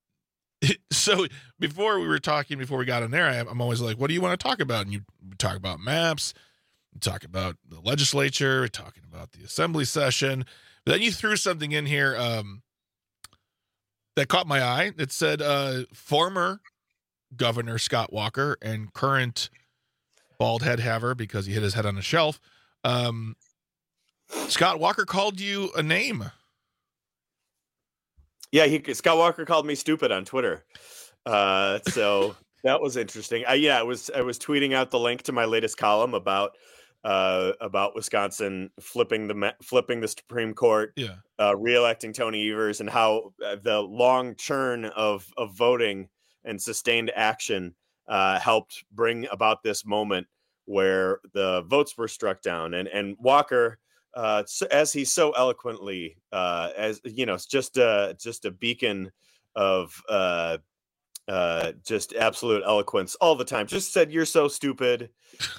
So before we were talking, before we got in there, I'm always like, what do you want to talk about? And you talk about maps, you talk about the legislature, you're talking about the assembly session. But then you threw something in here um, that caught my eye. It said uh, former Governor Scott Walker and current bald head haver, because he hit his head on a shelf. Um, Scott Walker called you a name. Yeah, he Scott Walker called me stupid on Twitter. Uh, so That was interesting. I, yeah, I was I was tweeting out the link to my latest column about uh, about Wisconsin flipping the flipping the Supreme Court, yeah, uh, reelecting Tony Evers, and how uh, the long churn of of voting and sustained action uh, helped bring about this moment where the votes were struck down. And and Walker, uh, as he so eloquently, uh, as you know, it's just a just a beacon of. Uh, Uh, just absolute eloquence all the time. Just said, "You're so stupid,"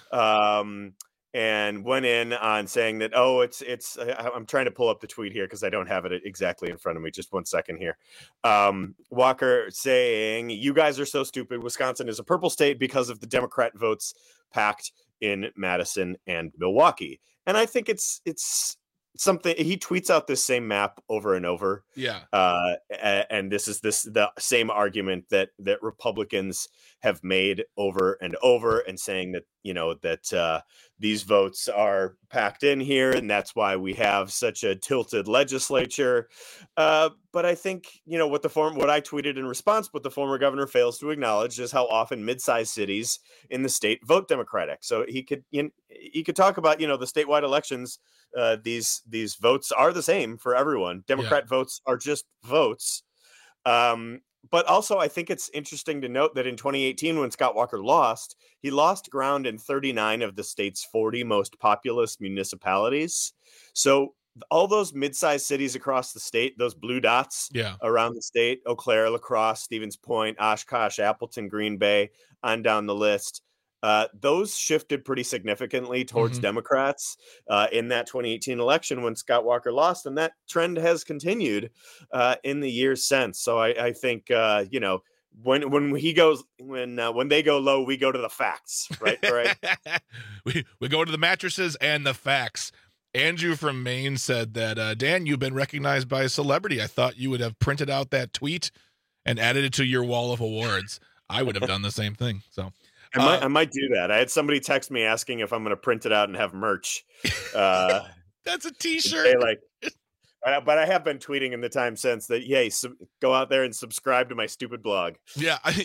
um, and went in on saying that. Oh, it's it's. I, I'm trying to pull up the tweet here because I don't have it exactly in front of me. Just one second here. Um, Walker saying, "You guys are so stupid. Wisconsin is a purple state because of the Democrat votes packed in Madison and Milwaukee." And I think it's it's. something he tweets out this same map over and over. Yeah. Uh, and this is this the same argument that that Republicans have made over and over, and saying that, you know, that uh, these votes are packed in here, and that's why we have such a tilted legislature. Uh, but I think, you know, what the form what I tweeted in response, what the former governor fails to acknowledge is how often mid-sized cities in the state vote Democratic. So he could you know, he could talk about, you know, the statewide elections. Uh, these these votes are the same for everyone. Democrat yeah. votes are just votes. Um, but also, I think it's interesting to note that in twenty eighteen, when Scott Walker lost, he lost ground in thirty-nine of the state's forty most populous municipalities. So all those mid-sized cities across the state, those blue dots yeah. around the state, Eau Claire, La Crosse, Stevens Point, Oshkosh, Appleton, Green Bay, on down the list. Uh, those shifted pretty significantly towards mm-hmm. Democrats uh, in that twenty eighteen election when Scott Walker lost, and that trend has continued uh, in the years since. So I, I think uh, you know when when he goes when uh, when they go low, we go to the facts, right? Right. we we go to the mattresses and the facts. Andrew from Maine said that uh, Dan, you've been recognized by a celebrity. I thought you would have printed out that tweet and added it to your wall of awards. I would have done the same thing. So. I might, uh, I might do that. I had somebody text me asking if I'm going to print it out and have merch. Uh, That's a T-shirt. Like, but I have been tweeting in the time since that. Yay! Sub- go out there and subscribe to my stupid blog. Yeah, I,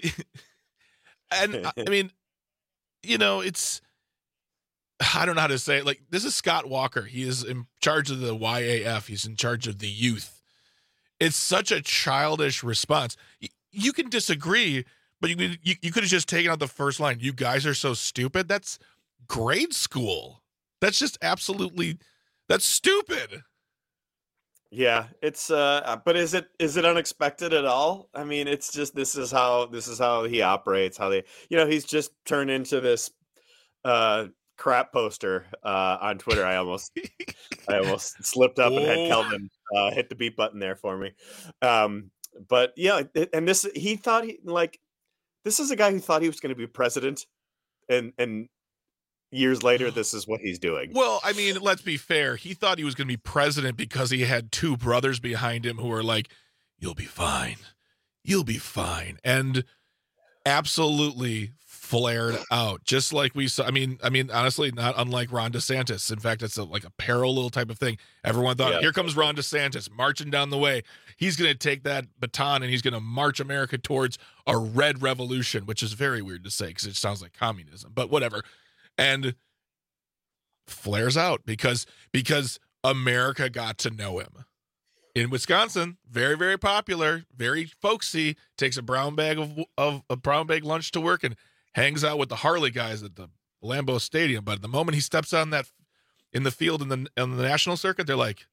and I mean, you know, it's I don't know how to say it. Like, this is Scott Walker. He is in charge of the Y A F. He's in charge of the youth. It's such a childish response. You can disagree. But you, you you could have just taken out the first line. You guys are so stupid. That's grade school. That's just absolutely, that's stupid. Yeah, it's uh but is it is it unexpected at all? I mean, it's just this is how this is how he operates, how they you know, he's just turned into this uh crap poster uh on Twitter. I almost I almost slipped up and had Kelvin uh hit the beat button there for me. Um but yeah, and this he thought he like This is a guy who thought he was going to be president, and and years later, this is what he's doing. Well, I mean, let's be fair. He thought he was going to be president because he had two brothers behind him who were like, "You'll be fine, you'll be fine," and absolutely flared out, just like we saw. I mean, I mean, honestly, not unlike Ron DeSantis. In fact, it's a, like a parallel type of thing. Everyone thought, yeah. Here comes Ron DeSantis marching down the way. He's going to take that baton and he's going to march America towards a red revolution, which is very weird to say because it sounds like communism, but whatever. And flares out because because America got to know him. In Wisconsin, very, very popular, very folksy, takes a brown bag of, of a brown bag lunch to work and hangs out with the Harley guys at the Lambeau Stadium. But the moment he steps on that in the field in the in the national circuit, they're like,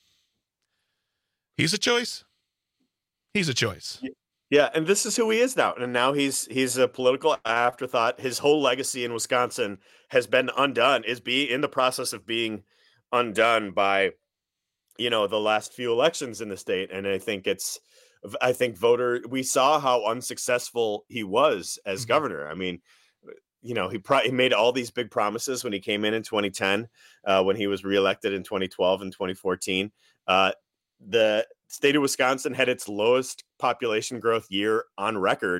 he's a choice. He's a choice. Yeah, and this is who he is now. And now he's he's a political afterthought. His whole legacy in Wisconsin has been undone, is be in the process of being undone by, you know, the last few elections in the state. And I think it's, I think voter, we saw how unsuccessful he was as mm-hmm. governor. I mean, you know, he, pro- he made all these big promises when he came in in twenty ten, uh, when he was reelected in twenty twelve and twenty fourteen. Uh, the state of Wisconsin had its lowest population growth year on record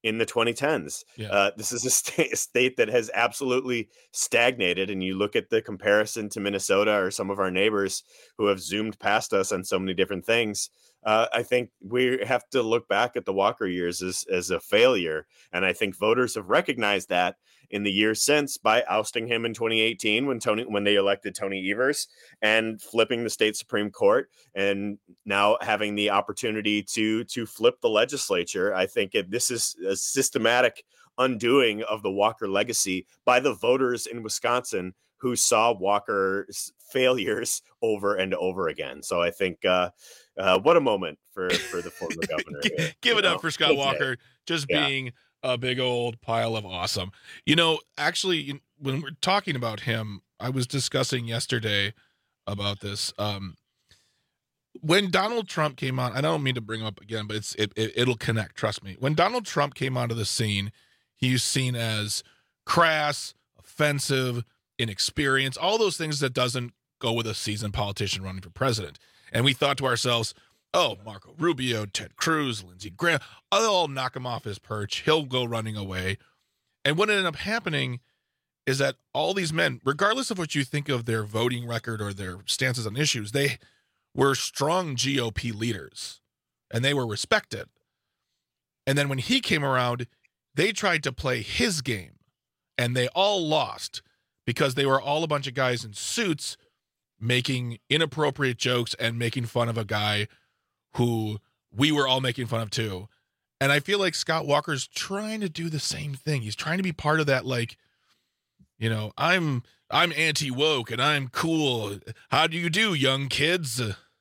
in the twenty tens. Yeah. Uh, this is a state, a state that has absolutely stagnated. And you look at the comparison to Minnesota or some of our neighbors who have zoomed past us on so many different things. Uh, I think we have to look back at the Walker years as, as a failure. And I think voters have recognized that in the years since by ousting him in twenty eighteen when Tony when they elected Tony Evers and flipping the state Supreme Court, and now having the opportunity to to flip the legislature. I think it, this is a systematic undoing of the Walker legacy by the voters in Wisconsin who saw Walker's failures over and over again. So I think uh, uh, what a moment for for the former governor. Here, Give it know? up for Scott Walker, just Yeah. being a big old pile of awesome. You know, actually, when we're talking about him, I was discussing yesterday about this. Um, when Donald Trump came on, I don't mean to bring him up again, but it's it, it it'll connect. Trust me. When Donald Trump came onto the scene, he's seen as crass, offensive, inexperienced, all those things that doesn't go with a seasoned politician running for president. And we thought to ourselves, oh, Marco Rubio, Ted Cruz, Lindsey Graham, I'll all knock him off his perch. He'll go running away. And what ended up happening is that all these men, regardless of what you think of their voting record or their stances on issues, they were strong G O P leaders and they were respected. And then when he came around, they tried to play his game and they all lost because they were all a bunch of guys in suits making inappropriate jokes and making fun of a guy who we were all making fun of too. And I feel like Scott Walker's trying to do the same thing. He's trying to be part of that, like, you know, I'm I'm anti-woke and I'm cool. How do you do, young kids?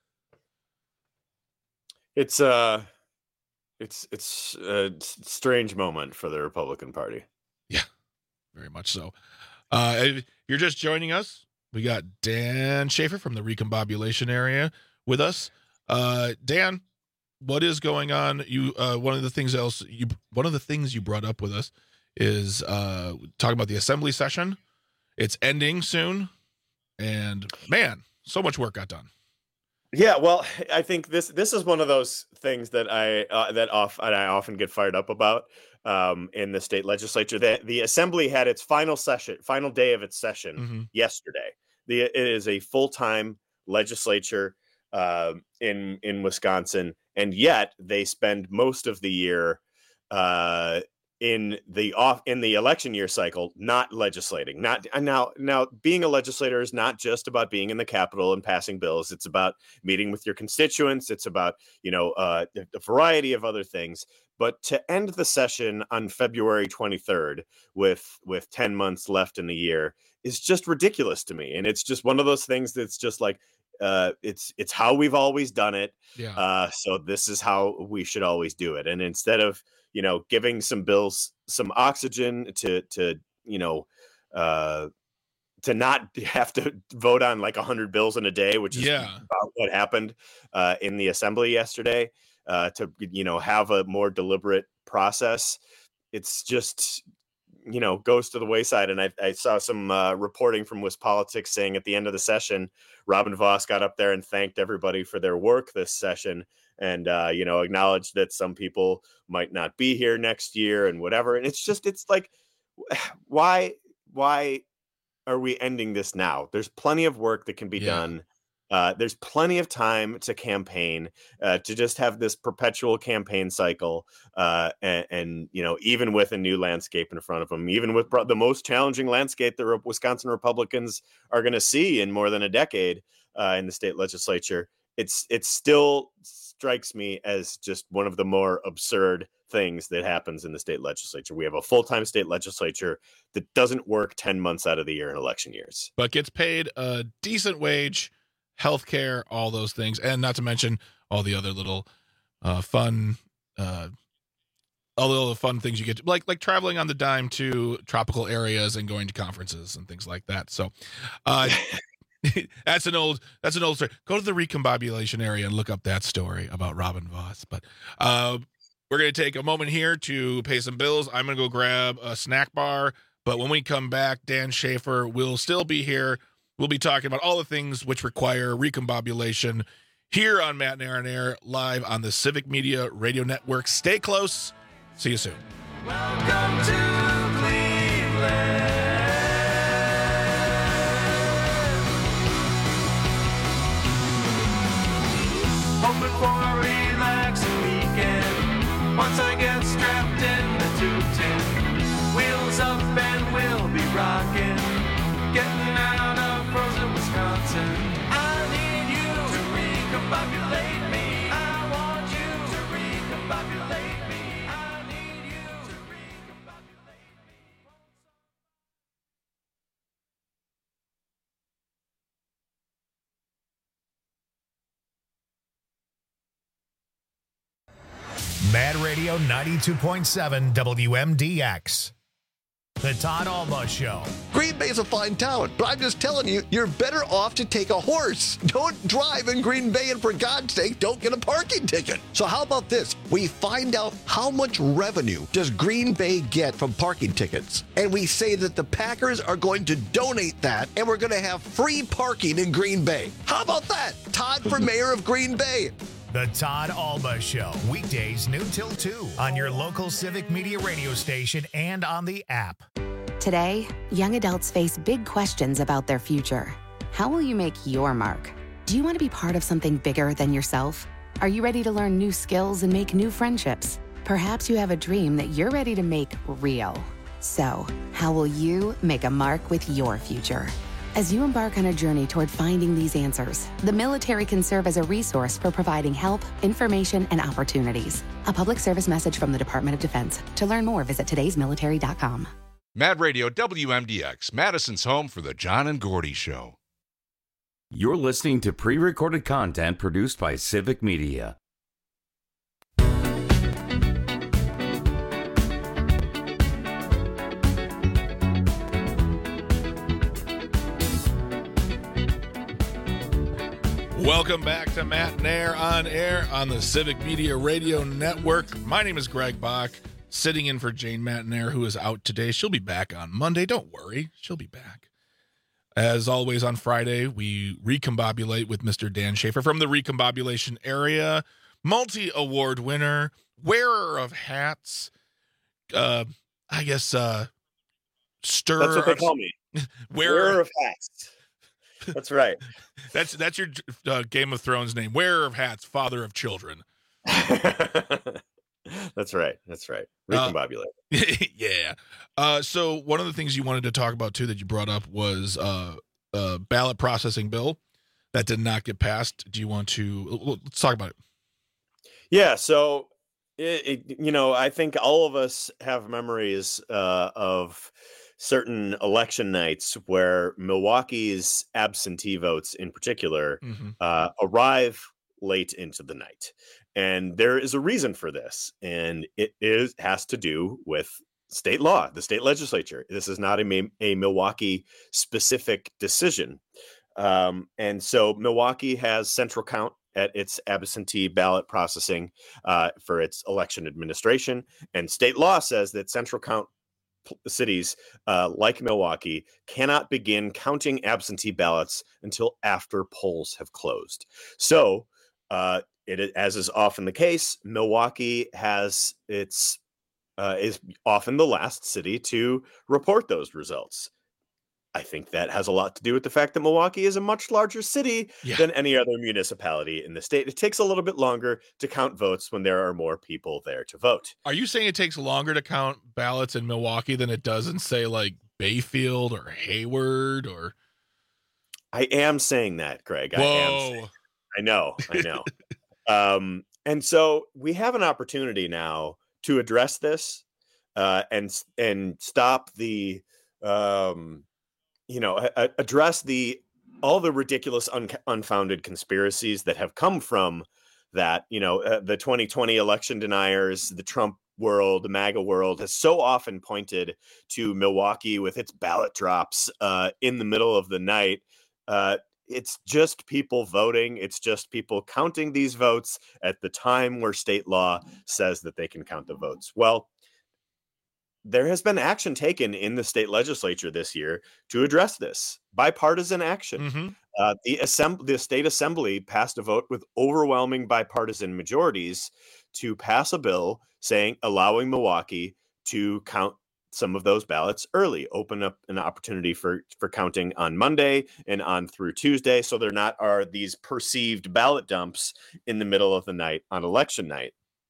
It's uh it's it's a strange moment for the Republican Party. Yeah, very much so. Uh, if you're just joining us, we got Dan Schaefer from the Recombobulation area with us. Uh, Dan, what is going on? You uh, one of the things else you one of the things you brought up with us is uh, talking about the assembly session. It's ending soon, and man, so much work got done. Yeah, well, I think this this is one of those things that I uh, that off and I often get fired up about um, in the state legislature. That the assembly had its final session, final day of its session Mm-hmm. yesterday. The it is a full time legislature uh, in in Wisconsin, and yet they spend most of the year uh, in the off in the election year cycle not legislating. Not and now now being a legislator is not just about being in the Capitol and passing bills. It's about meeting with your constituents. It's about you know uh, a variety of other things. But to end the session on February twenty-third with with ten months left in the year is just ridiculous to me. And it's just one of those things that's just like uh, it's it's how we've always done it. Yeah. Uh, so this is how we should always do it. And instead of you know giving some bills some oxygen to to you know uh, to not have to vote on like a hundred bills in a day, which is Yeah. about what happened uh, in the assembly yesterday. Uh, to you know have a more deliberate process, it's just you know goes to the wayside. And I, I saw some uh, reporting from WisPolitics saying at the end of the session, Robin Vos got up there and thanked everybody for their work this session, and uh, you know acknowledged that some people might not be here next year and whatever. And it's just it's like why why are we ending this now? There's plenty of work that can be Yeah. done. Uh, there's plenty of time to campaign, uh, to just have this perpetual campaign cycle. Uh, and, and, you know, even with a new landscape in front of them, even with pro- the most challenging landscape that Re- Wisconsin Republicans are going to see in more than a decade uh, in the state legislature, it's it still strikes me as just one of the more absurd things that happens in the state legislature. We have a full-time state legislature that doesn't work ten months out of the year in election years. But gets paid a decent wage, healthcare, all those things, and not to mention all the other little uh, fun, uh, all the other fun things you get, to, like like traveling on the dime to tropical areas and going to conferences and things like that. So, uh, that's an old that's an old story. Go to the Recombobulation area and look up that story about Robin Vos. But uh, we're gonna take a moment here to pay some bills. I'm gonna go grab a snack bar. But when we come back, Dan Schaefer will still be here. We'll be talking about all the things which require recombobulation here on Matt and Aaron Air, live on the Civic Media Radio Network. Stay close. See you soon. Welcome to Cleveland. Hoping for a relaxing weekend. Once I get strapped in the two ten, wheels up and we'll be rocking. Getting out of frozen Wisconsin. I need you to recombobulate me. I want you to recombobulate me. I need you to recombobulate me. Mad Radio ninety-two point seven W M D X. The Todd Alba Show. Green Bay's a fine town, but I'm just telling you, you're better off to take a horse. Don't drive in Green Bay, and for God's sake, don't get a parking ticket. So how about this? We find out how much revenue does Green Bay get from parking tickets, and we say that the Packers are going to donate that, and we're going to have free parking in Green Bay. How about that? Todd for mayor of Green Bay. The Todd Alba Show. Weekdays noon till two on your local Civic Media radio station and on the app. Today, young adults face big questions about their future. How will you make your mark? Do you want to be part of something bigger than yourself? Are you ready to learn new skills and make new friendships? Perhaps you have a dream that you're ready to make real. So, how will you make a mark with your future? As you embark on a journey toward finding these answers, the military can serve as a resource for providing help, information, and opportunities. A public service message from the Department of Defense. To learn more, visit todays military dot com. Mad Radio W M D X, Madison's home for the John and Gordy Show. You're listening to pre-recorded content produced by Civic Media. Welcome back to Matt Nair on Air on the Civic Media Radio Network. My name is Greg Bach, sitting in for Jane Matnair, who is out today. She'll be back on Monday. Don't worry, she'll be back. As always, on Friday, we recombobulate with Mister Dan Schaefer from the Recombobulation area, multi-award winner, wearer of hats, uh, I guess, uh, stir. That's what they call me. wearer, wearer of hats. That's right. That's that's your uh, Game of Thrones name. Wearer of hats, father of children. That's right. That's right. Recombobulate. Uh, yeah. Uh, so one of the things you wanted to talk about too that you brought up was uh, a ballot processing bill that did not get passed. Do you want to let's talk about it? Yeah. So it, it, you know, I think all of us have memories uh, of certain election nights where Milwaukee's absentee votes in particular mm-hmm. uh, arrive late into the night. And there is a reason for this. And it is has to do with state law, the state legislature. This is not a, a Milwaukee specific decision. Um, and so Milwaukee has central count at its absentee ballot processing uh, for its election administration. And state law says that central count cities uh, like Milwaukee cannot begin counting absentee ballots until after polls have closed. So, uh, it as is often the case, Milwaukee has its uh, is often the last city to report those results. I think that has a lot to do with the fact that Milwaukee is a much larger city yeah. than any other municipality in the state. It takes a little bit longer to count votes when there are more people there to vote. Are you saying it takes longer to count ballots in Milwaukee than it does in, say, like Bayfield or Hayward? Or I am saying that, Greg. Whoa. I am saying that. I know. I know. um, and so we have an opportunity now to address this uh, and and stop the. Um, you know, a- address the all the ridiculous, un- unfounded conspiracies that have come from that. You know, uh, the twenty twenty election deniers, the Trump world, the MAGA world has so often pointed to Milwaukee with its ballot drops uh, in the middle of the night. Uh, it's just people voting. It's just people counting these votes at the time where state law says that they can count the votes. Well, there has been action taken in the state legislature this year to address this. Bipartisan action. Mm-hmm. Uh, the, assemb- the state assembly passed a vote with overwhelming bipartisan majorities to pass a bill saying allowing Milwaukee to count some of those ballots early, open up an opportunity for, for counting on Monday and on through Tuesday. So there not are these perceived ballot dumps in the middle of the night on election night.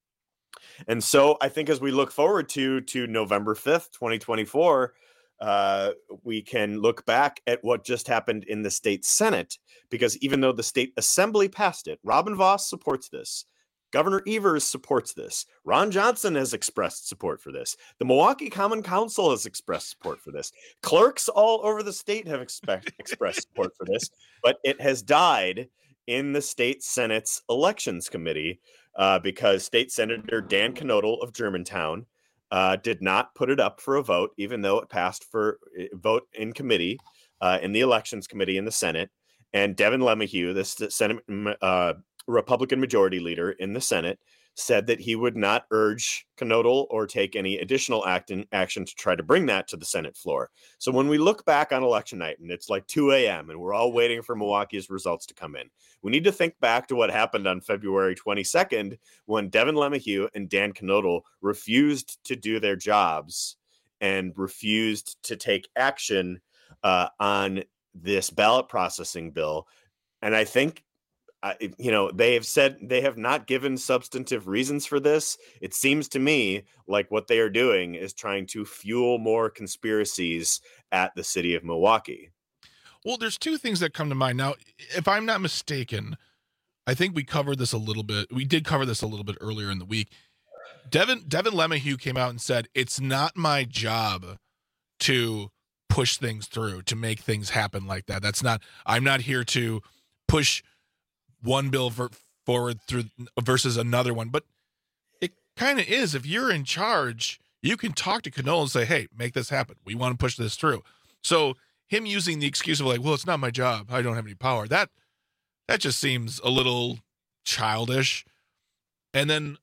And so I think as we look forward to, to November fifth, twenty twenty-four, uh, we can look back at what just happened in the state Senate, because even though the state assembly passed it, Robin Vos supports this. Governor Evers supports this. Ron Johnson has expressed support for this. The Milwaukee Common Council has expressed support for this. Clerks all over the state have expect, expressed support for this, but it has died in the state Senate's elections committee uh, because State Senator Dan Knodel of Germantown uh, did not put it up for a vote, even though it passed for a vote in committee, uh, in the elections committee in the Senate. And Devin LeMahieu, the Senate uh, Republican majority leader in the Senate, said that he would not urge Knodel or take any additional act in, action to try to bring that to the Senate floor. So when we look back on election night and it's like two a.m. and we're all waiting for Milwaukee's results to come in, we need to think back to what happened on February twenty-second when Devin LeMahieu and Dan Knodel refused to do their jobs and refused to take action uh, on this ballot processing bill. And I think Uh, you know, they have said they have not given substantive reasons for this. It seems to me like what they are doing is trying to fuel more conspiracies at the city of Milwaukee. Well, there's two things that come to mind. Now, if I'm not mistaken, I think we covered this a little bit. We did cover this a little bit earlier in the week. Devin, Devin LeMahieu came out and said, it's not my job to push things through, to make things happen like that. That's not, I'm not here to push one bill for, forward through versus another one, but it kind of is. If you're in charge, you can talk to Knodel and say, hey, make this happen. We want to push this through. So him using the excuse of like, well, it's not my job, I don't have any power. That, that just seems a little childish. And then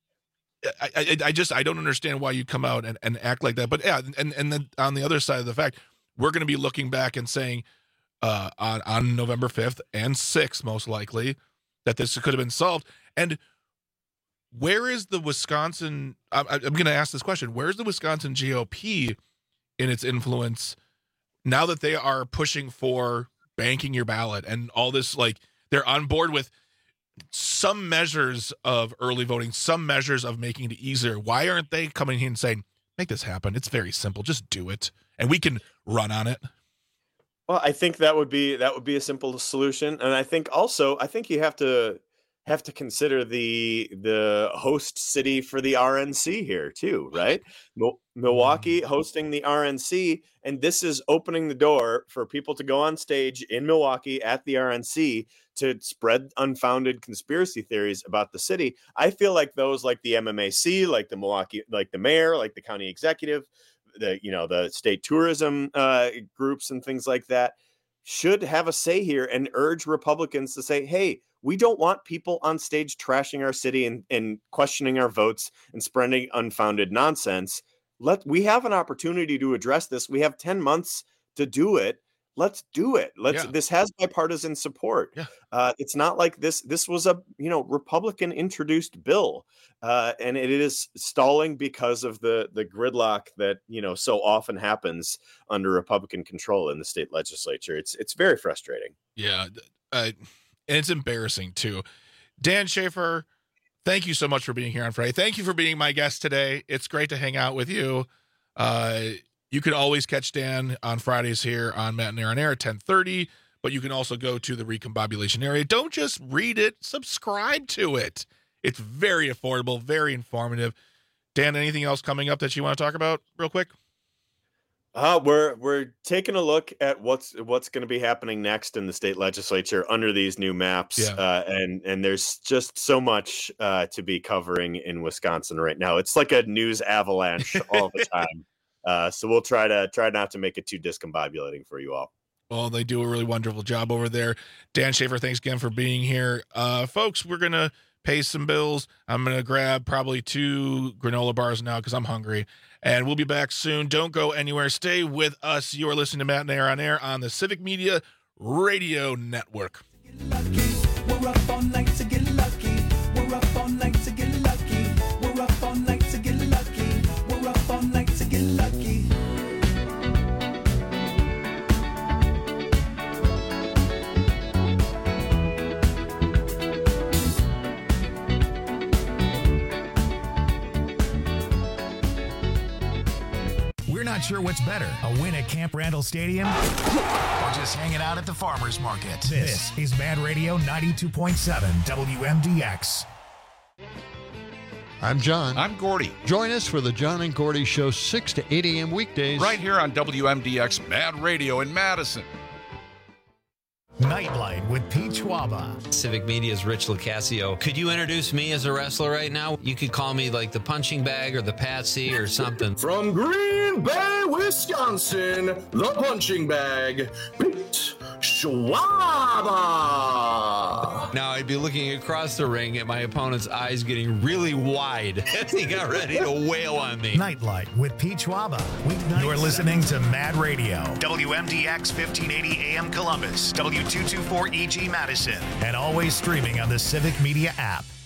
I, I, I just, I don't understand why you come out and, and act like that. But yeah. And, and then on the other side of the fact, we're going to be looking back and saying, Uh, on, on November fifth and sixth, most likely, that this could have been solved. And where is the Wisconsin, I, I'm going to ask this question, where's the Wisconsin G O P in its influence now that they are pushing for banking your ballot and all this, like, they're on board with some measures of early voting, some measures of making it easier. Why aren't they coming in and saying, make this happen? It's very simple. Just do it. And we can run on it. Well, I think that would be that would be a simple solution, and I think also I think you have to have to consider the the host city for the R N C here too, right? Mil- Milwaukee hosting the R N C, and this is opening the door for people to go on stage in Milwaukee at the R N C to spread unfounded conspiracy theories about the city. I feel like those, like the M M A C, like the Milwaukee, like the mayor, like the county executive, the, you know, the state tourism uh, groups and things like that should have a say here and urge Republicans to say, hey, we don't want people on stage trashing our city and, and questioning our votes and spreading unfounded nonsense. Let we have an opportunity to address this. We have ten months to do it. Let's do it. Let's. Yeah. This has bipartisan support. Yeah. Uh, it's not like this. This was a you know Republican introduced bill, uh, and it is stalling because of the the gridlock that you know so often happens under Republican control in the state legislature. It's it's very frustrating. Yeah, uh, and it's embarrassing too. Dan Schaefer, thank you so much for being here on Friday. Thank you for being my guest today. It's great to hang out with you. Uh, You can always catch Dan on Fridays here on Matt and Aaron Air at ten thirty, but you can also go to the Recombobulation area. Don't just read it, subscribe to it. It's very affordable, very informative. Dan, anything else coming up that you want to talk about real quick? Uh, we're we're taking a look at what's what's going to be happening next in the state legislature under these new maps, yeah. uh, and and there's just so much uh, to be covering in Wisconsin right now. It's like a news avalanche all the time. Uh, so we'll try to try not to make it too discombobulating for you all. Well, they do a really wonderful job over there. Dan Schaefer, thanks again for being here. Uh, folks, we're going to pay some bills. I'm going to grab probably two granola bars now because I'm hungry. And we'll be back soon. Don't go anywhere. Stay with us. You are listening to Matt and Aaron on Air on the Civic Media Radio Network. We're up all night to get lucky. We're up all night to get lucky. We're up all night to get lucky. We're up all night. Not sure what's better, a win at Camp Randall Stadium or just hanging out at the farmer's market? This is Mad Radio ninety-two point seven W M D X. I'm John. I'm Gordy. Join us for the John and Gordy Show, six to eight a.m. weekdays. Right here on W M D X Mad Radio in Madison. Nightlight with Pete Schwaba. Civic Media's Rich Locascio. Could you introduce me as a wrestler right now? You could call me like the punching bag or the Patsy or something. From Green Bay, Wisconsin, the punching bag, Pete Schwaba. Now I'd be looking across the ring at my opponent's eyes getting really wide as he got ready to wail on me. Nightlight with Pete Schwaba. Weeknights. You're listening to Mad Radio. W M D X fifteen eighty A M Columbus. W two twenty-four E G Madison. And always streaming on the Civic Media app.